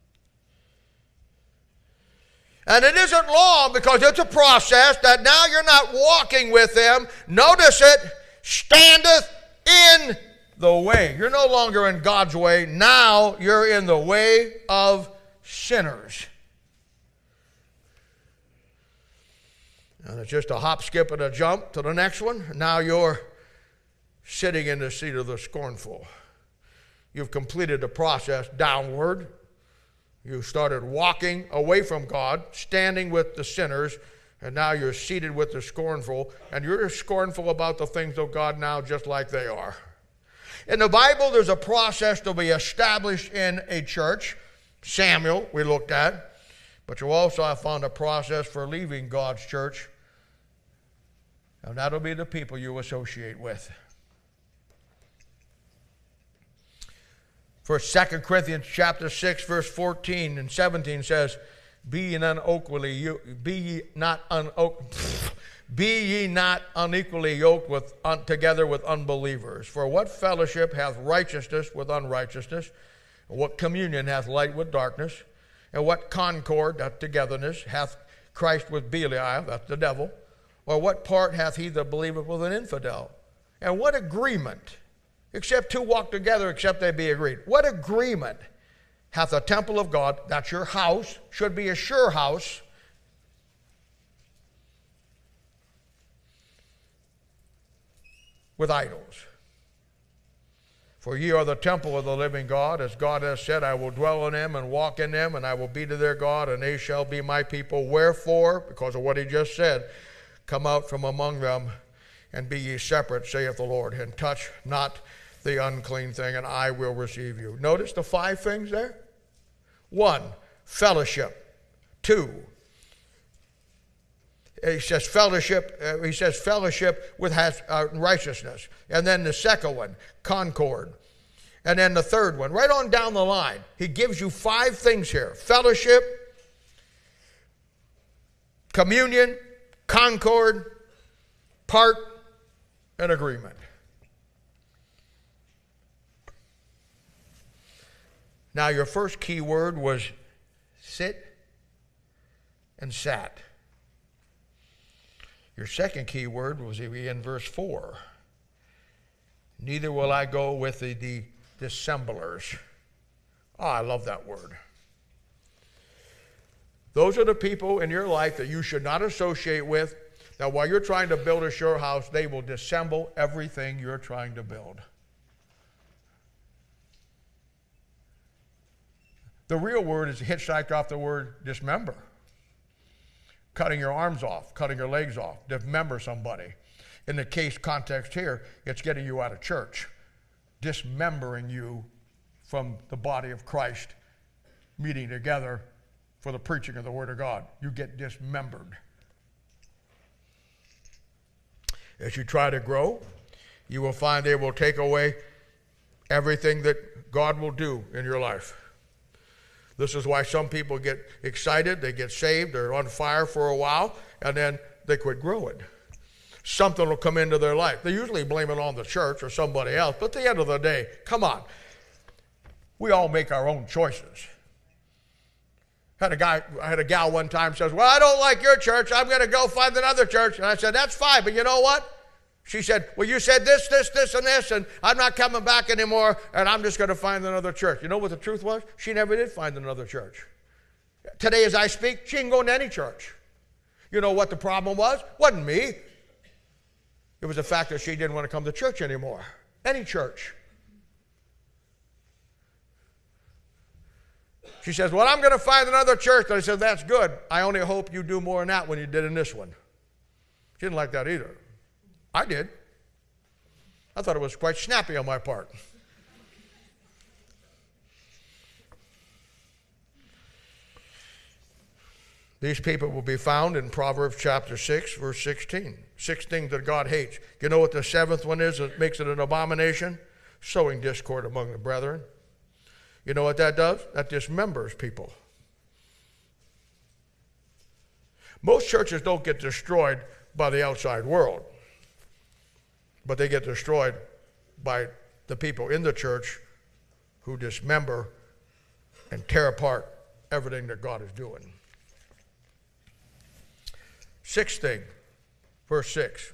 And it isn't long, because it's a process that now you're not walking with them. Notice it, standeth in the way. You're no longer in God's way. Now you're in the way of sinners. And it's just a hop, skip, and a jump to the next one. Now you're sitting in the seat of the scornful. You've completed the process downward. You started walking away from God, standing with the sinners, and now you're seated with the scornful, and you're scornful about the things of God now just like they are. In the Bible, there's a process to be established in a church. Samuel, we looked at. But you also have found a process for leaving God's church, and that'll be the people you associate with. For 2 Corinthians chapter 6, verse 14 and 17 says, Be ye not unequally yoked together with unbelievers. For what fellowship hath righteousness with unrighteousness? And what communion hath light with darkness? And what concord, that togetherness, hath Christ with Belial, that's the devil? Or what part hath he that believeth with an infidel? And what agreement, except two walk together, except they be agreed? What agreement hath the temple of God, that's your house, should be a sure house, with idols? For ye are the temple of the living God, as God has said, I will dwell in them and walk in them, and I will be to their God, and they shall be my people. Wherefore, because of what he just said, come out from among them, and be ye separate, saith the Lord, and touch not the unclean thing, and I will receive you. Notice the 5 things there. 1, fellowship. 2, he says fellowship with righteousness. And then the second one, concord. And then the third one, right on down the line, he gives you 5 things here. Fellowship, communion, concord, part, and agreement. Now, your first key word was sit and sat. Your second key word was in verse 4. Neither will I go with the dissemblers. Oh, I love that word. Those are the people in your life that you should not associate with. Now, while you're trying to build a sure house, they will dissemble everything you're trying to build. The real word is hitchhiked off the word dismember. Cutting your arms off, cutting your legs off, dismember somebody. In the case context here, it's getting you out of church, dismembering you from the body of Christ, meeting together for the preaching of the Word of God. You get dismembered. As you try to grow, you will find they will take away everything that God will do in your life. This is why some people get excited, they get saved, they're on fire for a while, and then they quit growing. Something will come into their life. They usually blame it on the church or somebody else, but at the end of the day, come on. We all make our own choices. I had a gal one time says, well, I don't like your church, I'm going to go find another church. And I said, that's fine, but you know what? She said, well, you said this, and this, and I'm not coming back anymore, and I'm just going to find another church. You know what the truth was? She never did find another church. Today as I speak, she didn't go to any church. You know what the problem was? Wasn't me. It was the fact that she didn't want to come to church anymore. Any church. She says, well, I'm going to find another church. And I said, that's good. I only hope you do more than that when you did in this one. She didn't like that either. I did. I thought it was quite snappy on my part. These people will be found in Proverbs chapter 6, verse 16. 6 things that God hates. You know what the seventh one is that makes it an abomination? Sowing discord among the brethren. You know what that does? That dismembers people. Most churches don't get destroyed by the outside world, but they get destroyed by the people in the church who dismember and tear apart everything that God is doing. Sixth thing, verse 6.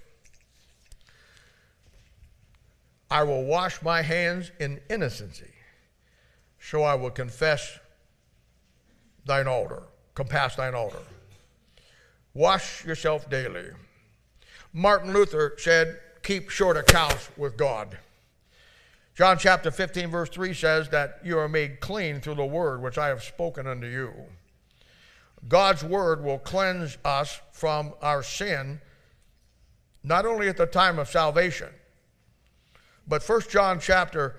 I will wash my hands in innocency, so I will confess thine altar, compass thine altar. Wash yourself daily. Martin Luther said, keep short accounts with God. John chapter 15, verse 3 says that you are made clean through the word which I have spoken unto you. God's word will cleanse us from our sin, not only at the time of salvation, but 1 John chapter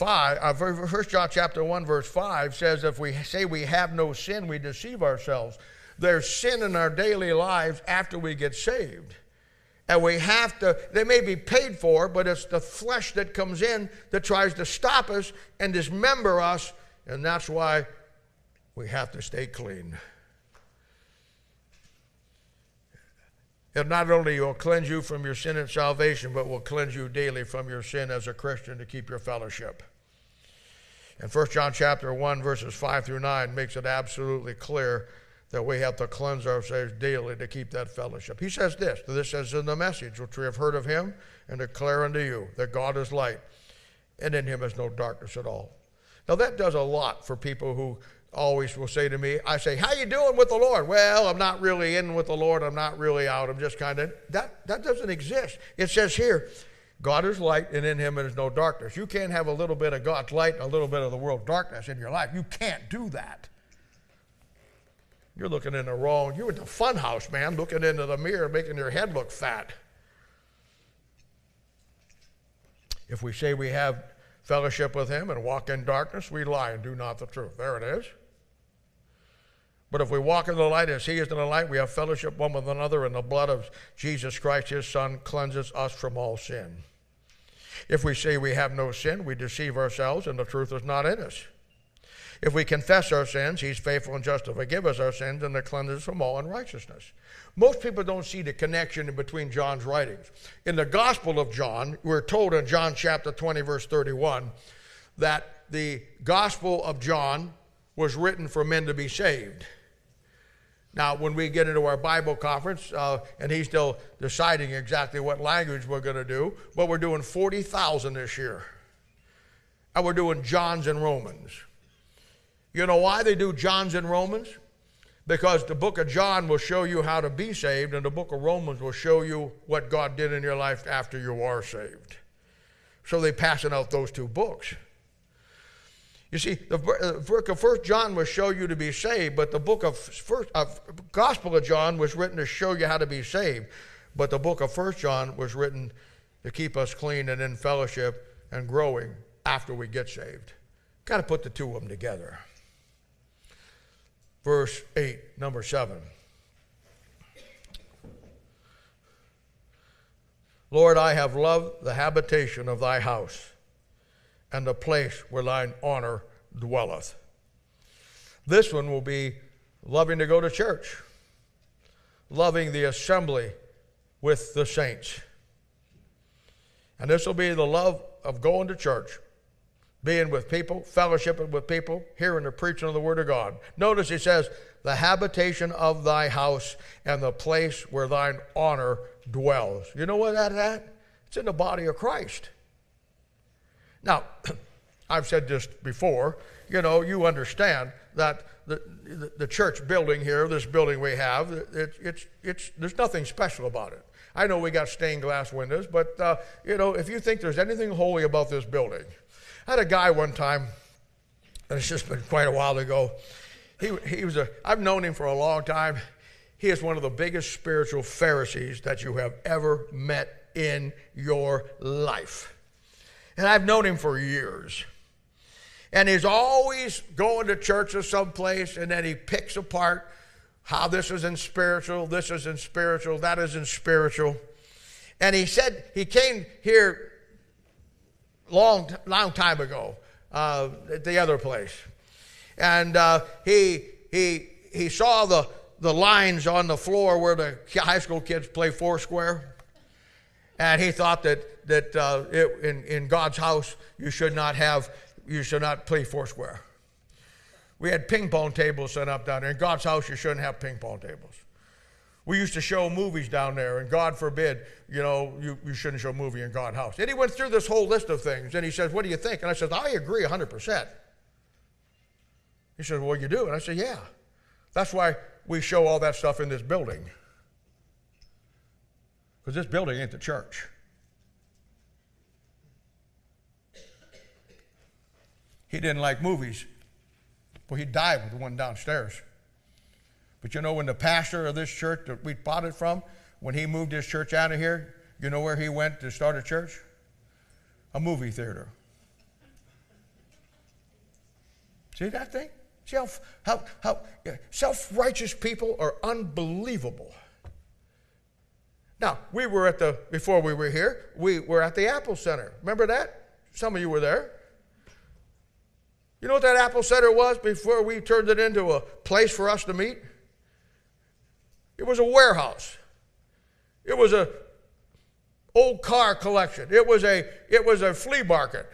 1 verse 5 says, if we say we have no sin, we deceive ourselves. There's sin in our daily lives after we get saved. And we have to, they may be paid for, but it's the flesh that comes in that tries to stop us and dismember us, and that's why we have to stay clean. It not only will cleanse you from your sin and salvation, but will cleanse you daily from your sin as a Christian to keep your fellowship. And 1 John chapter 1, verses 5 through 9 makes it absolutely clear that we have to cleanse ourselves daily to keep that fellowship. He says this says in the message which we have heard of him and declare unto you that God is light, and in him is no darkness at all. Now that does a lot for people who always will say to me, I say, how you doing with the Lord? Well, I'm not really in with the Lord. I'm not really out. I'm just kind of, that doesn't exist. It says here, God is light, and in him is no darkness. You can't have a little bit of God's light and a little bit of the world's darkness in your life. You can't do that. You're looking in the wrong, you're in the fun house, man, looking into the mirror, making your head look fat. If we say we have fellowship with him and walk in darkness, we lie and do not the truth. There it is. But if we walk in the light as he is in the light, we have fellowship one with another, and the blood of Jesus Christ, his Son, cleanses us from all sin. If we say we have no sin, we deceive ourselves, and the truth is not in us. If we confess our sins, he's faithful and just to forgive us our sins and to cleanse us from all unrighteousness. Most people don't see the connection in between John's writings. In the Gospel of John, we're told in John chapter 20, verse 31, that the Gospel of John was written for men to be saved. Now, when we get into our Bible conference, and he's still deciding exactly what language we're going to do, but we're doing 40,000 this year. And we're doing John's and Romans. You know why they do John's and Romans? Because the book of John will show you how to be saved, and the book of Romans will show you what God did in your life after you are saved. So they're passing out those two books. You see, the book of 1 John will show you to be saved, but the book of Gospel of John was written to show you how to be saved. But the book of 1 John was written to keep us clean and in fellowship and growing after we get saved. Got to put the two of them together. Verse 8, number 7. Lord, I have loved the habitation of thy house and the place where thine honor dwelleth. This one will be loving to go to church, loving the assembly with the saints. And this will be the love of going to church, being with people, fellowshipping with people, hearing the preaching of the Word of God. Notice he says, the habitation of thy house and the place where thine honor dwells. You know where that's at? It's in the body of Christ. Now, I've said this before, you know, you understand that the church building here, this building we have, there's nothing special about it. I know we got stained glass windows, but, you know, if you think there's anything holy about this building. I had a guy one time, and it's just been quite a while ago. I've known him for a long time. He is one of the biggest spiritual Pharisees that you have ever met in your life. And I've known him for years. And he's always going to church or someplace, and then he picks apart how this isn't spiritual, this isn't spiritual, that isn't spiritual. And he said he came here long time ago at the other place. And he saw the lines on the floor where the high school kids play Foursquare. And he thought that in God's house you should not play Foursquare. We had ping pong tables set up down there. In God's house you shouldn't have ping pong tables. We used to show movies down there, and God forbid, you know, you shouldn't show a movie in God's house. And he went through this whole list of things, and he says, what do you think? And I said, I agree 100%. He said, well, you do? And I said, yeah. That's why we show all that stuff in this building. Because this building ain't the church. He didn't like movies. Well, he died with the one downstairs. But you know, when the pastor of this church that we bought it from, when he moved his church out of here, you know where he went to start a church? A movie theater. See that thing? See how self-righteous people are unbelievable. Now, before we were here, we were at the Apple Center. Remember that? Some of you were there. You know what that Apple Center was before we turned it into a place for us to meet? It was a warehouse. It was an old car collection. It was a flea market.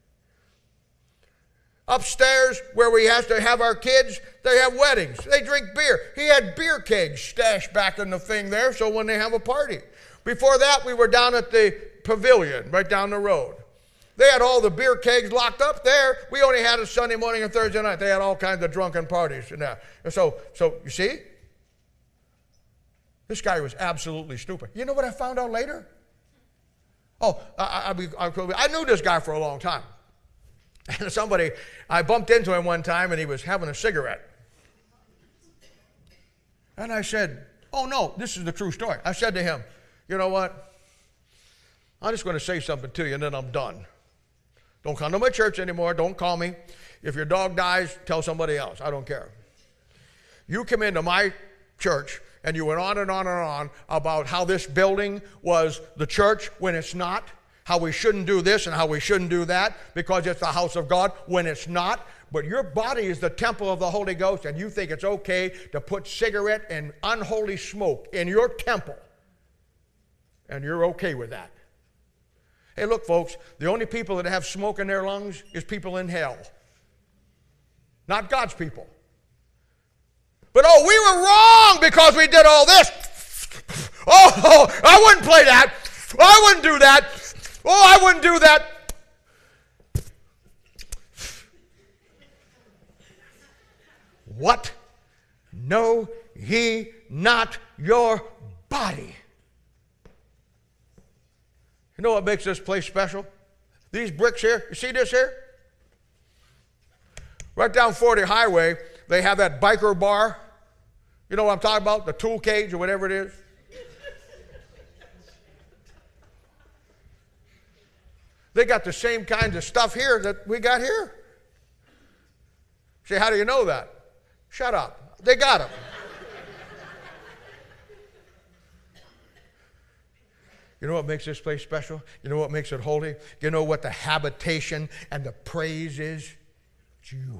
Upstairs, where we have to have our kids, they have weddings. They drink beer. He had beer kegs stashed back in the thing there, so when they have a party. Before that, we were down at the pavilion, right down the road. They had all the beer kegs locked up there. We only had a Sunday morning and Thursday night. They had all kinds of drunken parties in there. So you see? This guy was absolutely stupid. You know what I found out later? Oh, I knew this guy for a long time. And I bumped into him one time, and he was having a cigarette. And I said, oh, no, this is the true story. I said to him, you know what? I'm just going to say something to you, and then I'm done. Don't come to my church anymore. Don't call me. If your dog dies, tell somebody else. I don't care. You come into my church, and you went on and on and on about how this building was the church when it's not, how we shouldn't do this and how we shouldn't do that because it's the house of God when it's not. but your body is the temple of the Holy Ghost, and you think it's okay to put cigarette and unholy smoke in your temple, and you're okay with that. Hey, look, folks, the only people that have smoke in their lungs is people in hell, not God's people. But, oh, we were wrong because we did all this. Oh, I wouldn't play that. I wouldn't do that. Oh, I wouldn't do that. What? Know ye not your body? You know what makes this place special? These bricks here, you see this here? Right down 40 Highway, they have that biker bar. You know what I'm talking about? The tool cage or whatever it is. They got the same kinds of stuff here that we got here. Say, how do you know that? Shut up. They got them. You know what makes this place special? You know what makes it holy? You know what the habitation and the praise is? It's you.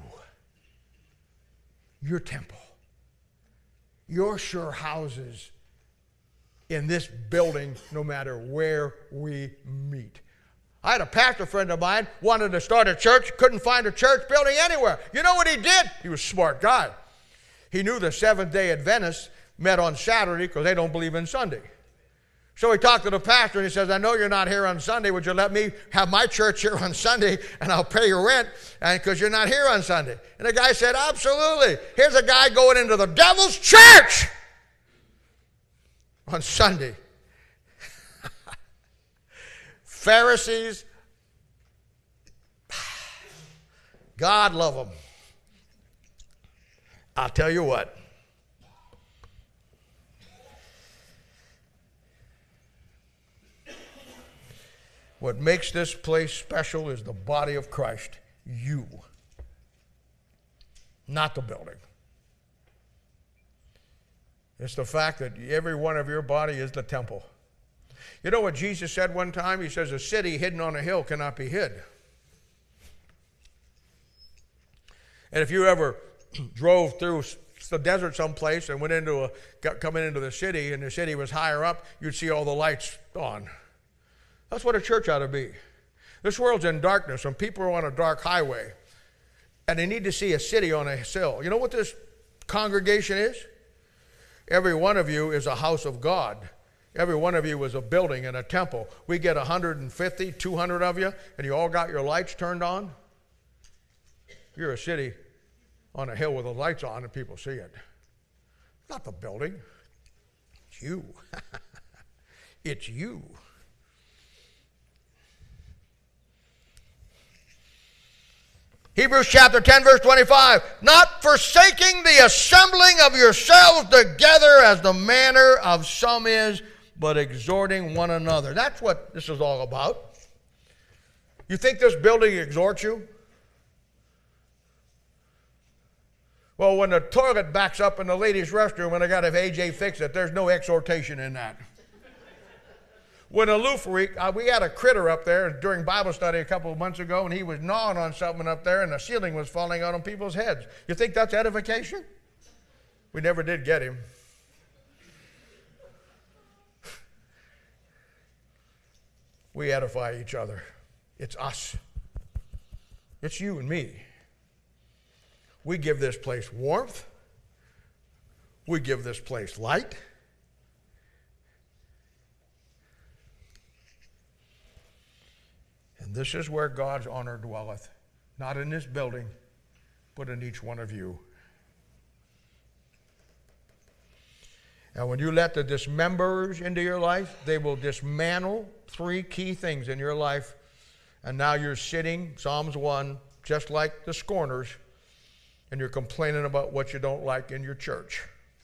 Your temple. Your sure houses in this building, no matter where we meet. I had a pastor friend of mine, wanted to start a church, couldn't find a church building anywhere. You know what he did? He was a smart guy. He knew the Seventh-day Adventists met on Saturday because they don't believe in Sunday. So he talked to the pastor and he says, I know you're not here on Sunday. Would you let me have my church here on Sunday and I'll pay your rent because you're not here on Sunday? And the guy said, absolutely. Here's a guy going into the devil's church on Sunday. Pharisees, God love them. I'll tell you what. What makes this place special is the body of Christ, you, not the building. It's the fact that every one of your body is the temple. You know what Jesus said one time? He says, a city hidden on a hill cannot be hid. And if you ever drove through the desert someplace and coming into the city, and the city was higher up, you'd see all the lights on. That's what a church ought to be. This world's in darkness, and people are on a dark highway, and they need to see a city on a hill. You know what this congregation is? Every one of you is a house of God. Every one of you is a building and a temple. We get 150, 200 of you, and you all got your lights turned on. You're a city on a hill with the lights on, and people see it. Not the building. It's you. It's you. Hebrews chapter 10, verse 25. Not forsaking the assembling of yourselves together as the manner of some is, but exhorting one another. That's what this is all about. You think this building exhorts you? Well, when the toilet backs up in the ladies' restroom and I got to have AJ fix it, there's no exhortation in that. When aloof we had a critter up there during Bible study a couple of months ago, and he was gnawing on something up there, and the ceiling was falling out on people's heads. You think that's edification? We never did get him. We edify each other. It's us. It's you and me. We give this place warmth. We give this place light. And this is where God's honor dwelleth, not in this building, but in each one of you. And when you let the dismemberers into your life, they will dismantle 3 key things in your life. And now you're sitting, Psalms 1, just like the scorners, and you're complaining about what you don't like in your church.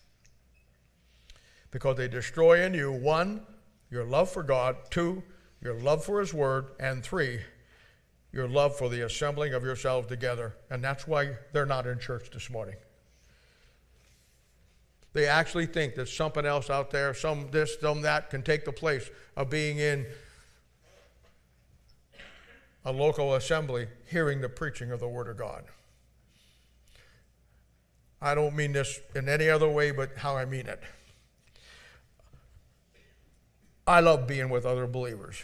Because they destroy in you, 1, your love for God, 2, your love for His Word, and 3, your love for the assembling of yourselves together. And that's why they're not in church this morning. They actually think that something else out there, some this, some that, can take the place of being in a local assembly, hearing the preaching of the Word of God. I don't mean this in any other way but how I mean it. I love being with other believers.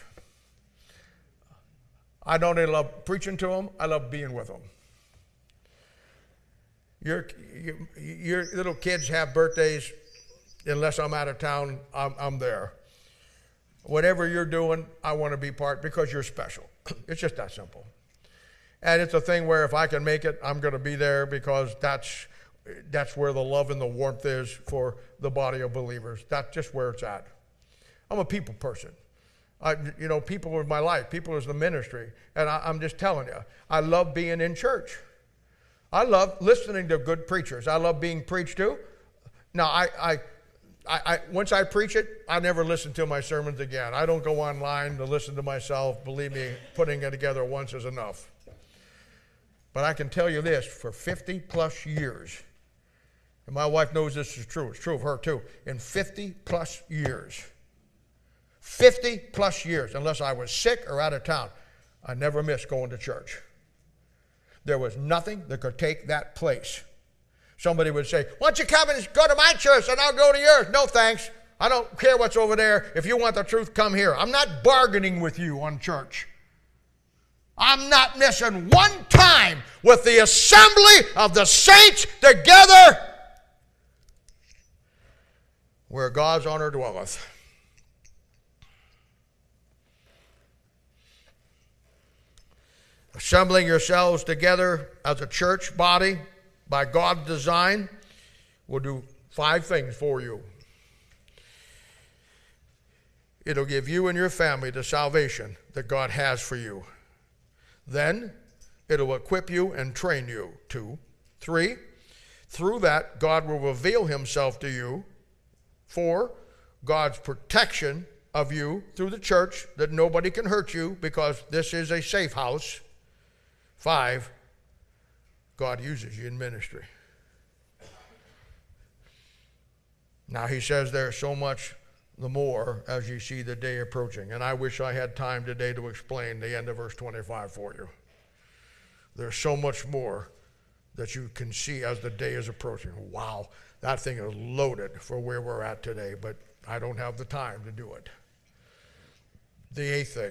I don't only love preaching to them, I love being with them. Your little kids have birthdays, unless I'm out of town, I'm there. Whatever you're doing, I want to be part because you're special. It's just that simple. And it's a thing where if I can make it, I'm going to be there because that's where the love and the warmth is for the body of believers. That's just where it's at. I'm a people person. People are my life. People is the ministry. And I'm just telling you, I love being in church. I love listening to good preachers. I love being preached to. Now, once I preach it, I never listen to my sermons again. I don't go online to listen to myself. Believe me, putting it together once is enough. But I can tell you this, for 50 plus years, and my wife knows this is true, it's true of her too, in 50 plus years, 50 plus years, unless I was sick or out of town, I never missed going to church. There was nothing that could take that place. Somebody would say, why don't you come and go to my church and I'll go to yours? No thanks. I don't care what's over there. If you want the truth, come here. I'm not bargaining with you on church. I'm not missing one time with the assembly of the saints together where God's honor dwelleth. Assembling yourselves together as a church body by God's design will do 5 things for you. It'll give you and your family the salvation that God has for you. Then it'll equip you and train you. 2. 3, through that, God will reveal himself to you. 4, God's protection of you through the church, that nobody can hurt you because this is a safe house. 5, God uses you in ministry. Now he says there's so much the more as you see the day approaching. And I wish I had time today to explain the end of verse 25 for you. There's so much more that you can see as the day is approaching. Wow, that thing is loaded for where we're at today, but I don't have the time to do it. The 8th thing.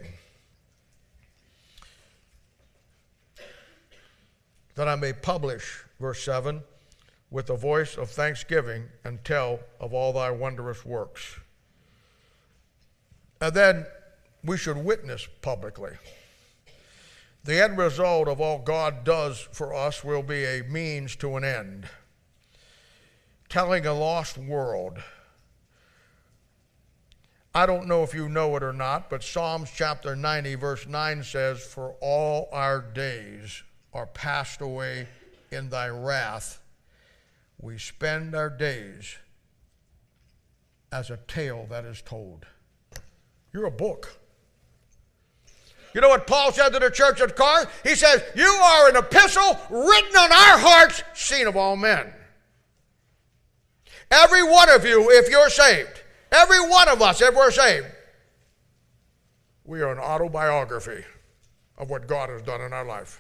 That I may publish, verse 7, with a voice of thanksgiving and tell of all thy wondrous works. And then we should witness publicly. The end result of all God does for us will be a means to an end. Telling a lost world. I don't know if you know it or not, but Psalms chapter 90 verse 9 says, for all our days are passed away in thy wrath. We spend our days as a tale that is told. You're a book. You know what Paul said to the church at Corinth? He says, you are an epistle written on our hearts, seen of all men. Every one of you, if you're saved, every one of us, if we're saved, we are an autobiography of what God has done in our life.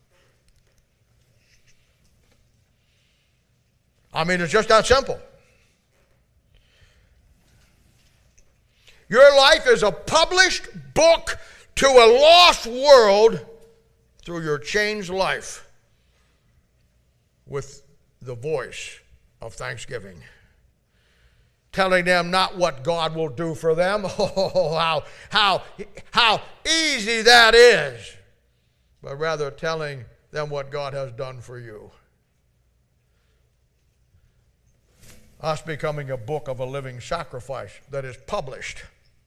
I mean, it's just that simple. Your life is a published book to a lost world through your changed life with the voice of thanksgiving. Telling them not what God will do for them. Oh, how easy that is. But rather telling them what God has done for you. Us becoming a book of a living sacrifice that is published.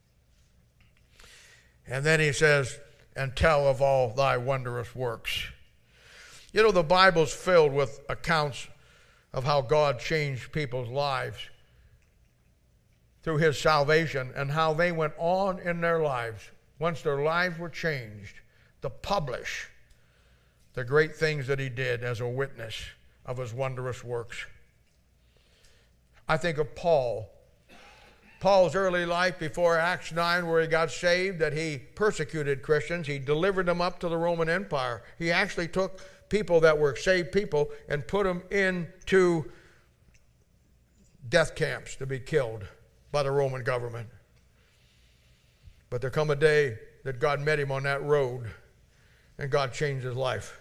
And then he says, and tell of all thy wondrous works. You know, the Bible's filled with accounts of how God changed people's lives through his salvation and how they went on in their lives, once their lives were changed, to publish the great things that he did as a witness of his wondrous works. I think of Paul, Paul's early life before Acts 9, where he got saved, that he persecuted Christians. He delivered them up to the Roman Empire. He actually took people that were saved people and put them into death camps to be killed by the Roman government. But there come a day that God met him on that road, and God changed his life.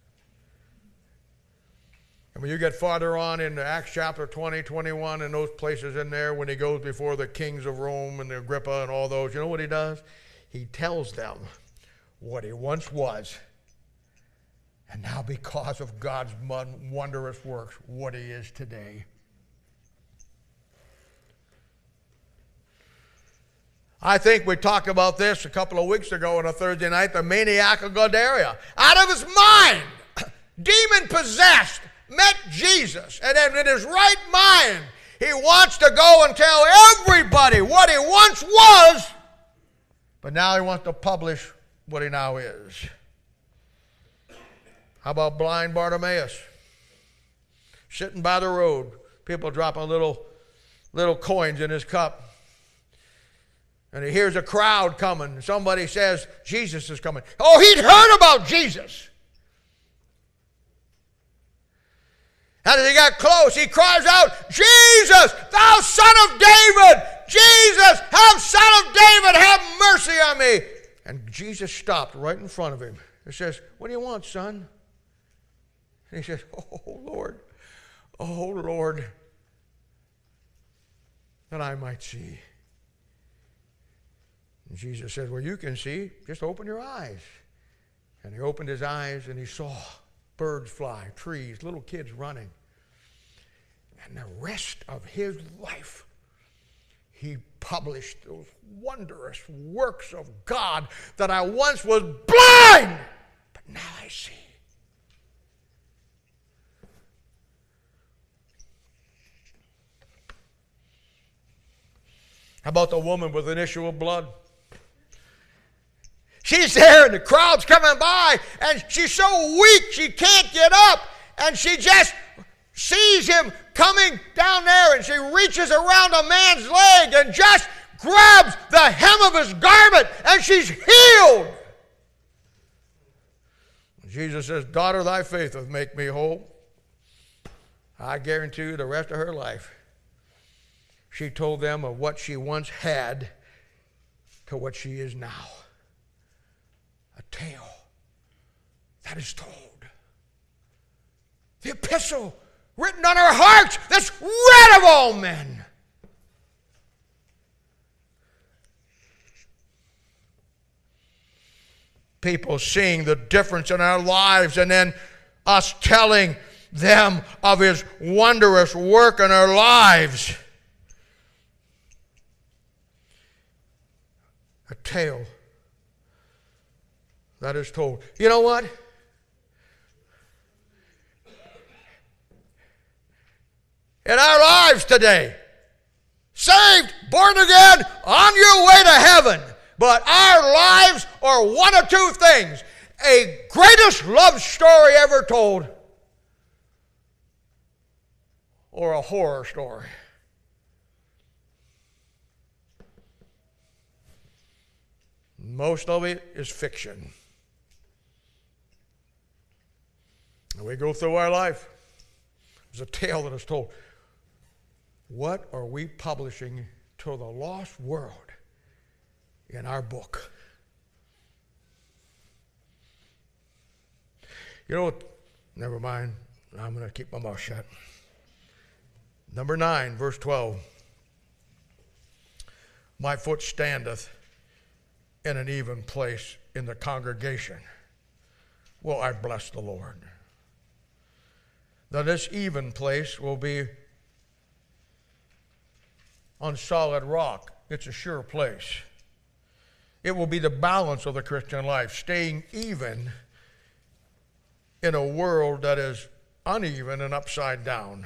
And when you get farther on in Acts chapter 20, 21, and those places in there, when he goes before the kings of Rome and the Agrippa and all those, you know what he does? He tells them what he once was, and now because of God's wondrous works, what he is today. I think we talked about this a couple of weeks ago on a Thursday night, the maniac of Gadara. Out of his mind, demon-possessed, met Jesus, and then in his right mind, he wants to go and tell everybody what he once was, but now he wants to publish what he now is. How about blind Bartimaeus? Sitting by the road, people dropping little coins in his cup. And he hears a crowd coming. Somebody says, Jesus is coming. Oh, he'd heard about Jesus. And as he got close, he cries out, Jesus, thou son of David! Jesus, son of David, have mercy on me! And Jesus stopped right in front of him. He says, what do you want, son? And he says, oh, Lord, that I might see. And Jesus said, well, you can see. Just open your eyes. And he opened his eyes and he saw birds fly, trees, little kids running. And the rest of his life, he published those wondrous works of God that I once was blind, but now I see. How about the woman with an issue of blood? She's there and the crowd's coming by and she's so weak she can't get up, and she just sees him coming down there and she reaches around a man's leg and just grabs the hem of his garment and she's healed. Jesus says, daughter, thy faith hath made me whole. I guarantee you the rest of her life, she told them of what she once had to what she is now. A tale that is told. The epistle written on her heart that's read of all men. People seeing the difference in our lives and then us telling them of his wondrous work in our lives. A tale that is told. You know what? In our lives today, saved, born again, on your way to heaven, but our lives are one of two things: a greatest love story ever told, or a horror story. Most of it is fiction. And we go through our life. There's a tale that is told. What are we publishing to the lost world in our book? You know what? Never mind. I'm going to keep my mouth shut. Number 9, verse 12. My foot standeth in an even place in the congregation. Well, I bless the Lord. Now this even place will be on solid rock. It's a sure place. It will be the balance of the Christian life, staying even in a world that is uneven and upside down.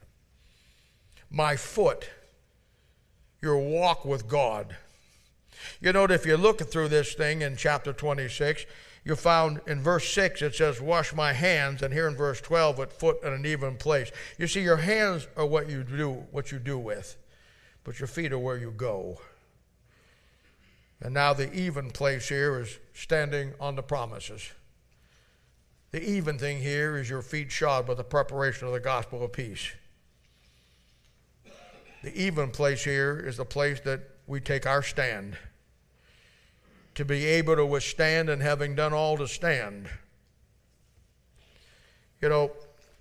My foot, your walk with God. You know, if you look through this thing in chapter 26, you found in verse 6 it says, wash my hands, and here in verse 12, at foot in an even place. You see, your hands are what you do with. but your feet are where you go. And now the even place here is standing on the promises. The even thing here is your feet shod with the preparation of the gospel of peace. The even place here is the place that we take our stand. To be able to withstand and having done all to stand. You know,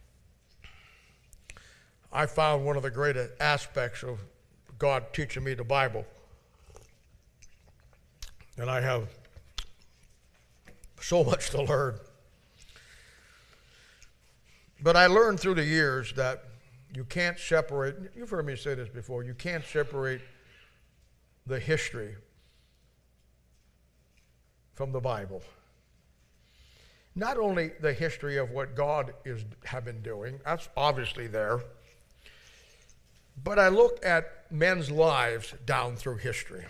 I found one of the greatest aspects of God teaching me the Bible. And I have so much to learn. But I learned through the years that you can't separate, you've heard me say this before, you can't separate the history from the Bible. Not only the history of what God have been doing, that's obviously there, but I look at men's lives down through history.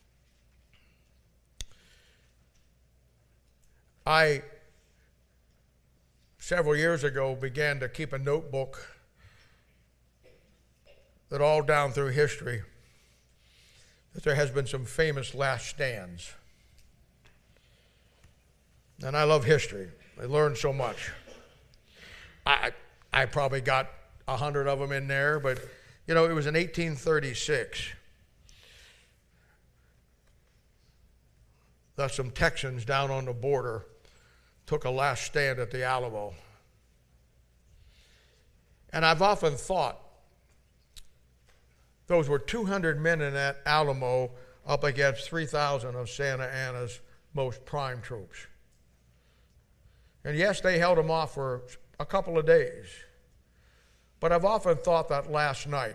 I, several years ago, began to keep a notebook that all down through history, that there has been some famous last stands. And I love history. I learned so much. I probably got 100 of them in there, but you know, it was in 1836 that some Texans down on the border took a last stand at the Alamo. And I've often thought those were 200 men in that Alamo up against 3,000 of Santa Anna's most prime troops. And yes, they held them off for a couple of days. But I've often thought that last night,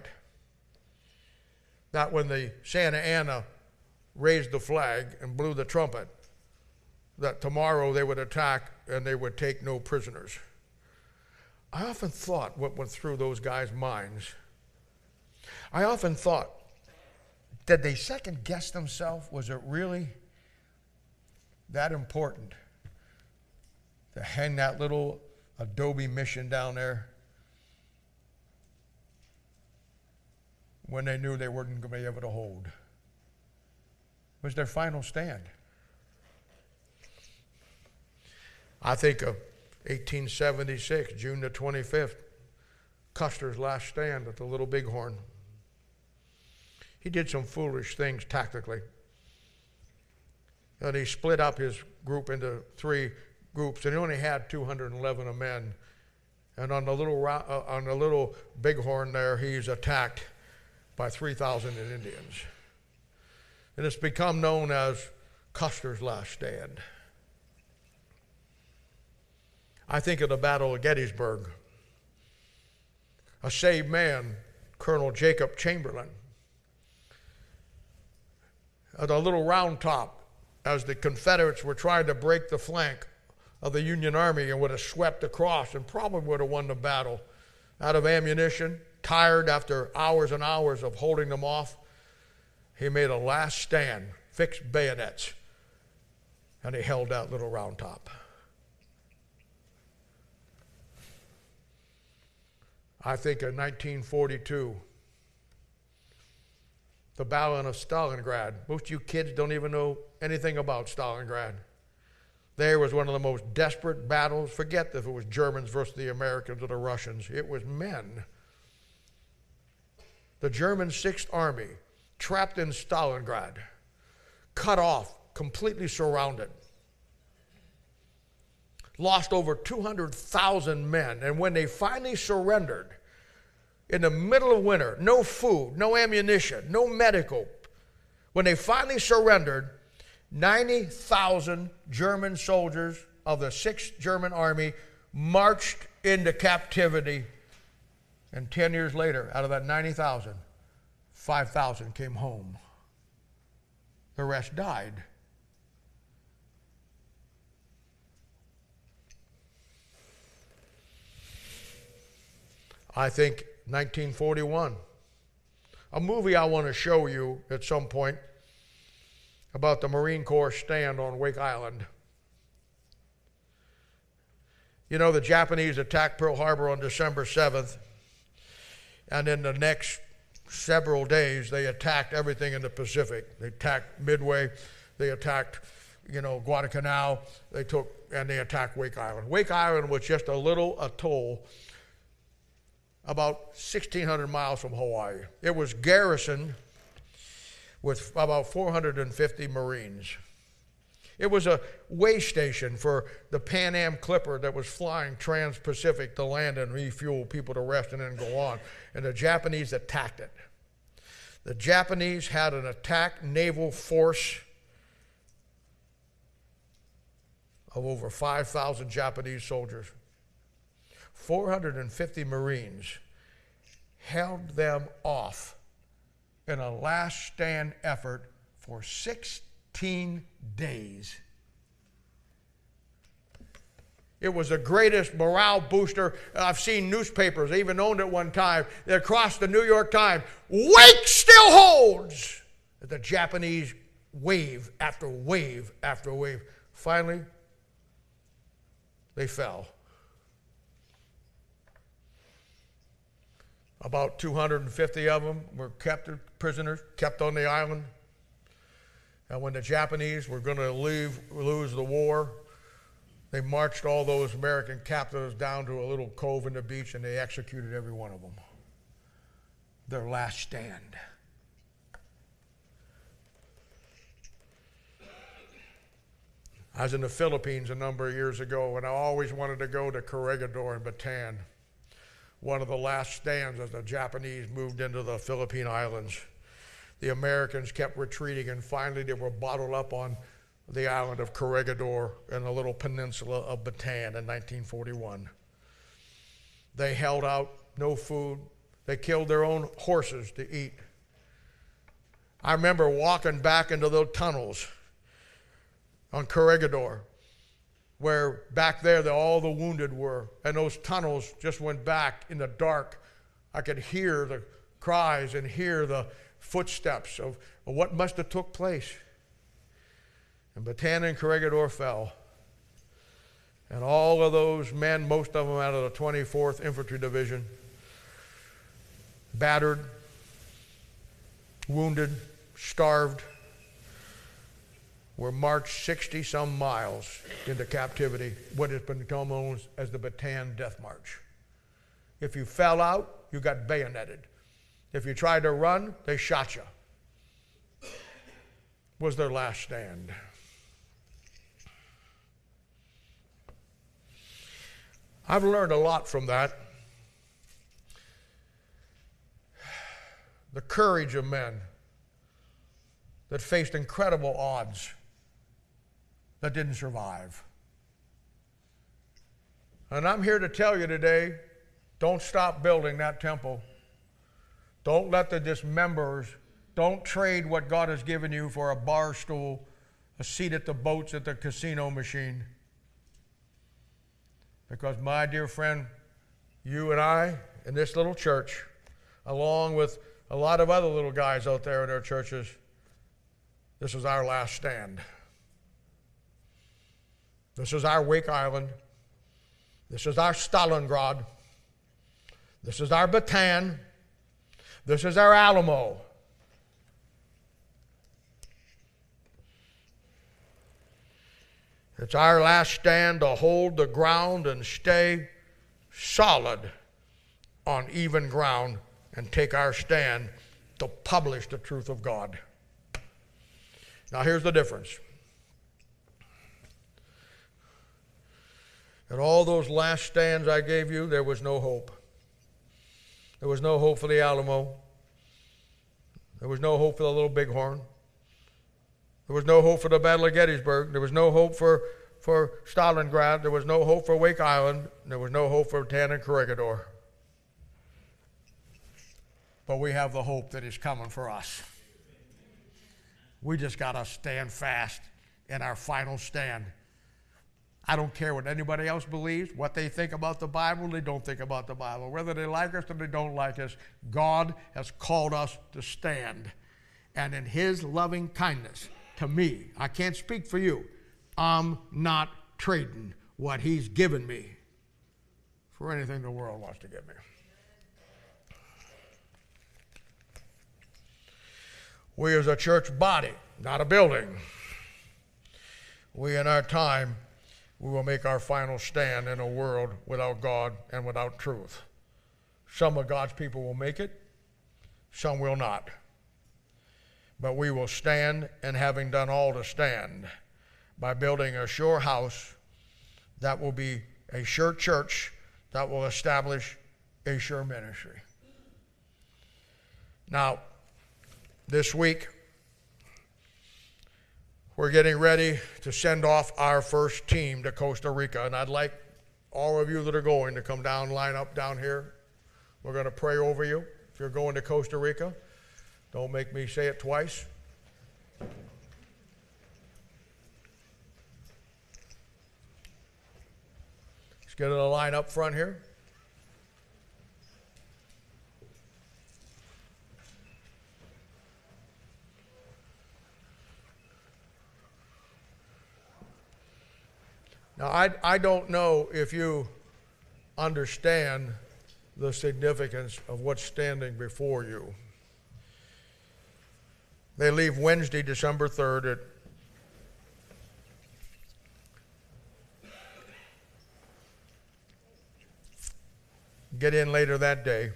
that when the Santa Anna raised the flag and blew the trumpet, that tomorrow they would attack and they would take no prisoners. I often thought what went through those guys' minds. I often thought, did they second guess themselves? Was it really that important to hang that little adobe mission down there when they knew they weren't going to be able to hold? It was their final stand. I think of 1876, June the 25th, Custer's last stand at the Little Bighorn. He did some foolish things tactically. And he split up his group into 3 groups, and he only had 211 men. And on the little Bighorn there, he's attacked by 3,000 Indians. And it's become known as Custer's last stand. I think of the Battle of Gettysburg. A saved man, Colonel Jacob Chamberlain, at a little round top, as the Confederates were trying to break the flank of the Union Army and would have swept across and probably would have won the battle. Out of ammunition, tired after hours and hours of holding them off, he made a last stand, fixed bayonets, and he held that little round top. I think of 1942, the Battle of Stalingrad. Most of you kids don't even know anything about Stalingrad. There was one of the most desperate battles. Forget if it was Germans versus the Americans or the Russians. It was men. The German 6th Army, trapped in Stalingrad, cut off, completely surrounded, lost over 200,000 men. And when they finally surrendered, in the middle of winter, no food, no ammunition, no medical, when they finally surrendered, 90,000 German soldiers of the 6th German Army marched into captivity. And 10 years later, out of that 90,000, 5,000 came home. The rest died. I think 1941, a movie I want to show you at some point about the Marine Corps stand on Wake Island. You know, the Japanese attacked Pearl Harbor on December 7th, and in the next several days, they attacked everything in the Pacific. They attacked Midway. They attacked, Guadalcanal. They attacked Wake Island. Wake Island was just a little atoll about 1,600 miles from Hawaii. It was garrisoned with about 450 Marines. It was a way station for the Pan Am Clipper that was flying trans-Pacific to land and refuel people to rest and then go on. And the Japanese attacked it. The Japanese had an attack naval force of over 5,000 Japanese soldiers. 450 Marines held them off in a last stand effort for 16 days. It was the greatest morale booster. I've seen newspapers, I even owned it one time, across the New York Times. Wake still holds! The Japanese wave after wave after wave. Finally, they fell. About 250 of them were kept prisoners, kept on the island. And when the Japanese were going to lose the war, they marched all those American captives down to a little cove in the beach and they executed every one of them. Their last stand. I was in the Philippines a number of years ago and I always wanted to go to Corregidor and Bataan. One of the last stands as the Japanese moved into the Philippine Islands. The Americans kept retreating and finally they were bottled up on the island of Corregidor and the little peninsula of Bataan in 1941. They held out, no food. They killed their own horses to eat. I remember walking back into those tunnels on Corregidor, where back there all the wounded were, and those tunnels just went back in the dark. I could hear the cries and hear the footsteps of what must have took place. And Bataan and Corregidor fell. And all of those men, most of them out of the 24th Infantry Division, battered, wounded, starved, were marched 60-some miles into captivity, what has become known as the Bataan Death March. If you fell out, you got bayoneted. If you tried to run, they shot you. Was their last stand. I've learned a lot from that. The courage of men that faced incredible odds that didn't survive. And I'm here to tell you today, don't stop building that temple. Don't let the dismembers, don't trade what God has given you for a bar stool, a seat at the boats at the casino machine. Because my dear friend, you and I in this little church, along with a lot of other little guys out there in their churches, this is our last stand. This is our Wake Island. This is our Stalingrad. This is our Bataan. This is our Alamo. It's our last stand to hold the ground and stay solid on even ground and take our stand to publish the truth of God. Now here's the difference. At all those last stands I gave you, there was no hope. There was no hope for the Alamo. There was no hope for the Little Bighorn. There was no hope for the Battle of Gettysburg. There was no hope for Stalingrad. There was no hope for Wake Island. There was no hope for Bataan and Corregidor. But we have the hope that is coming for us. We just got to stand fast in our final stand. I don't care what anybody else believes, what they think about the Bible, they don't think about the Bible. Whether they like us or they don't like us, God has called us to stand. And in His loving kindness to me, I can't speak for you, I'm not trading what He's given me for anything the world wants to give me. We as a church body, not a building, we in our time, we will make our final stand in a world without God and without truth. Some of God's people will make it, some will not. But we will stand, and having done all to stand, by building a sure house that will be a sure church that will establish a sure ministry. Now, this week, we're getting ready to send off our first team to Costa Rica, and I'd like all of you that are going to come down, line up down here. We're going to pray over you. If you're going to Costa Rica, don't make me say it twice. Let's get in a line up front here. Now, I don't know if you understand the significance of what's standing before you. They leave Wednesday, December 3rd get in later that day.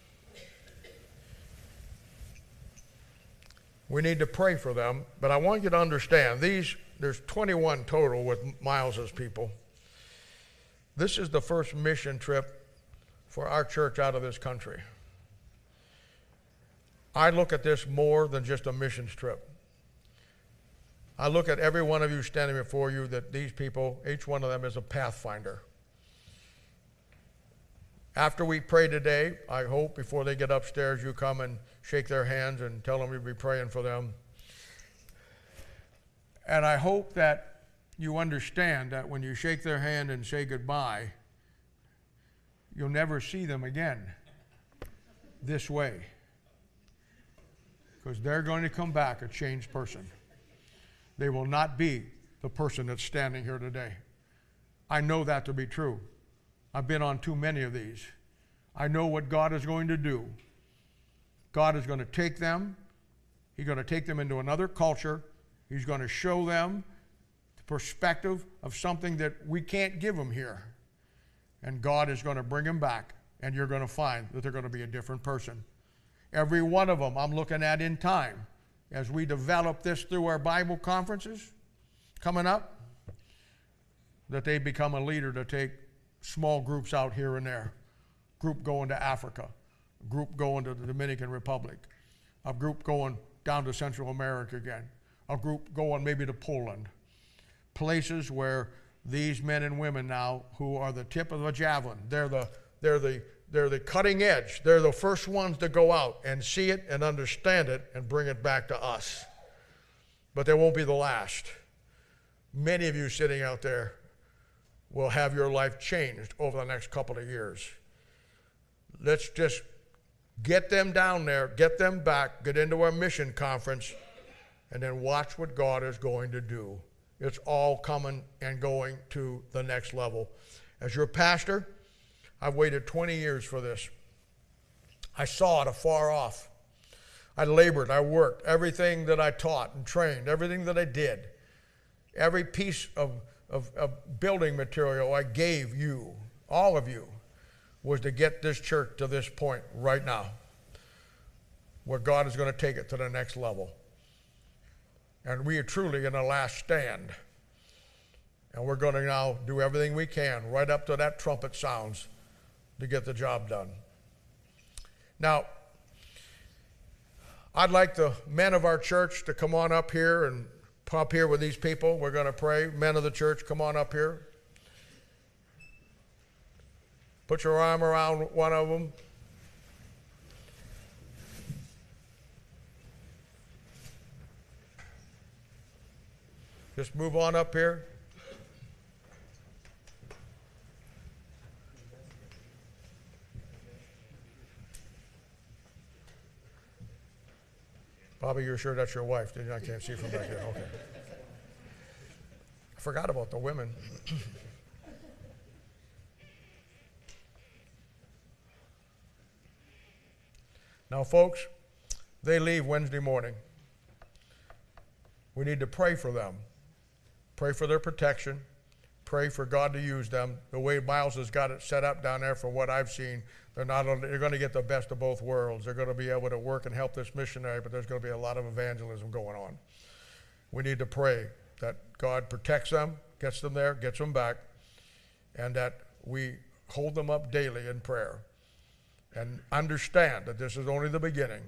We need to pray for them, but I want you to understand, there's 21 total with Miles's people. This is the first mission trip for our church out of this country. I look at this more than just a missions trip. I look at every one of you standing before you, that these people, each one of them is a pathfinder. After we pray today, I hope before they get upstairs, you come and shake their hands and tell them you'll be praying for them. And I hope that you understand that when you shake their hand and say goodbye, you'll never see them again this way. Because they're going to come back a changed person. They will not be the person that's standing here today. I know that to be true. I've been on too many of these. I know what God is going to do. God is going to take them. He's going to take them into another culture. He's going to show them the perspective of something that we can't give them here. And God is going to bring them back, and you're going to find that they're going to be a different person. Every one of them I'm looking at in time as we develop this through our Bible conferences coming up, that they become a leader to take small groups out here and there. Group going to Africa, a group going to the Dominican Republic, a group going down to Central America again, a group going maybe to Poland. Places where these men and women now who are the tip of the javelin, they're the cutting edge. They're the first ones to go out and see it and understand it and bring it back to us. But they won't be the last. Many of you sitting out there will have your life changed over the next couple of years. Let's just get them down there, get them back, get into our mission conference, and then watch what God is going to do. It's all coming and going to the next level. As your pastor, I've waited 20 years for this. I saw it afar off. I labored, I worked. Everything that I taught and trained, everything that I did, every piece of building material I gave you, all of you, was to get this church to this point right now, where God is going to take it to the next level. And we are truly in the last stand. And we're going to now do everything we can, right up to that trumpet sounds, to get the job done. Now, I'd like the men of our church to come on up here and up here with these people. We're going to pray. Men of the church, come on up here. Put your arm around one of them. Just move on up here. Bobby, you're sure that's your wife? I can't see from back here. Okay. I forgot about the women. Now, folks, they leave Wednesday morning. We need to pray for them. Pray for their protection. Pray for God to use them. The way Miles has got it set up down there, from what I've seen, they're going to get the best of both worlds. They're going to be able to work and help this missionary, but there's going to be a lot of evangelism going on. We need to pray that God protects them, gets them there, gets them back, and that we hold them up daily in prayer and understand that this is only the beginning.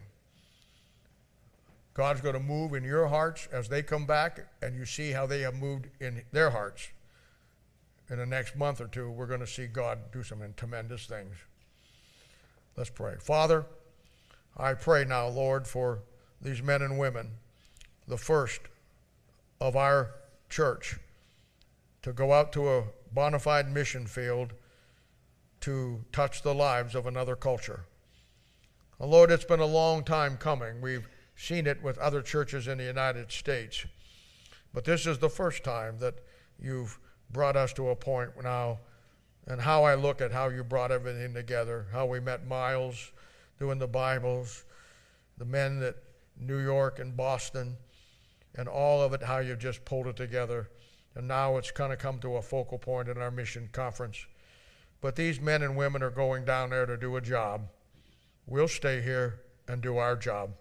God's going to move in your hearts as they come back, and you see how they have moved in their hearts. In the next month or two, we're going to see God do some tremendous things. Let's pray. Father, I pray now, Lord, for these men and women, the first of our church, to go out to a bona fide mission field to touch the lives of another culture. Lord, it's been a long time coming. We've seen it with other churches in the United States. But this is the first time that you've brought us to a point now, and how I look at how you brought everything together, how we met Miles doing the Bibles, the men at New York and Boston, and all of it, how you just pulled it together. And now it's kind of come to a focal point in our mission conference. But these men and women are going down there to do a job. We'll stay here and do our job.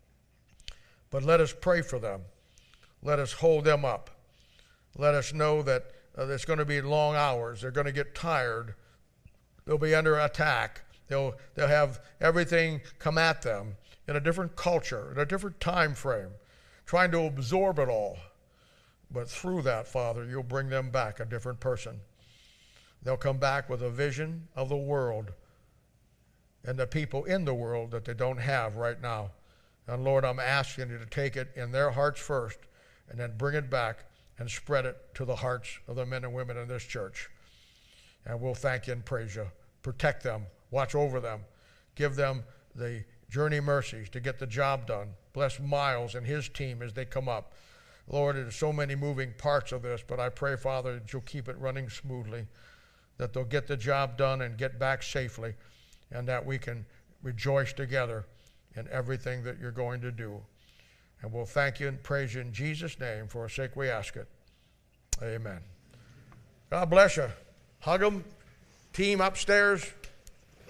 But let us pray for them. Let us hold them up. Let us know that it's going to be long hours. They're going to get tired. They'll be under attack. They'll have everything come at them in a different culture, in a different time frame, trying to absorb it all. But through that, Father, you'll bring them back a different person. They'll come back with a vision of the world and the people in the world that they don't have right now. And Lord, I'm asking you to take it in their hearts first and then bring it back and spread it to the hearts of the men and women in this church. And we'll thank you and praise you. Protect them. Watch over them. Give them the journey mercies to get the job done. Bless Miles and his team as they come up. Lord, there's so many moving parts of this, but I pray, Father, that you'll keep it running smoothly, that they'll get the job done and get back safely, and that we can rejoice together in everything that you're going to do. And we'll thank you and praise you in Jesus' name. For our sake we ask it. Amen. God bless you. Hug them. Team upstairs.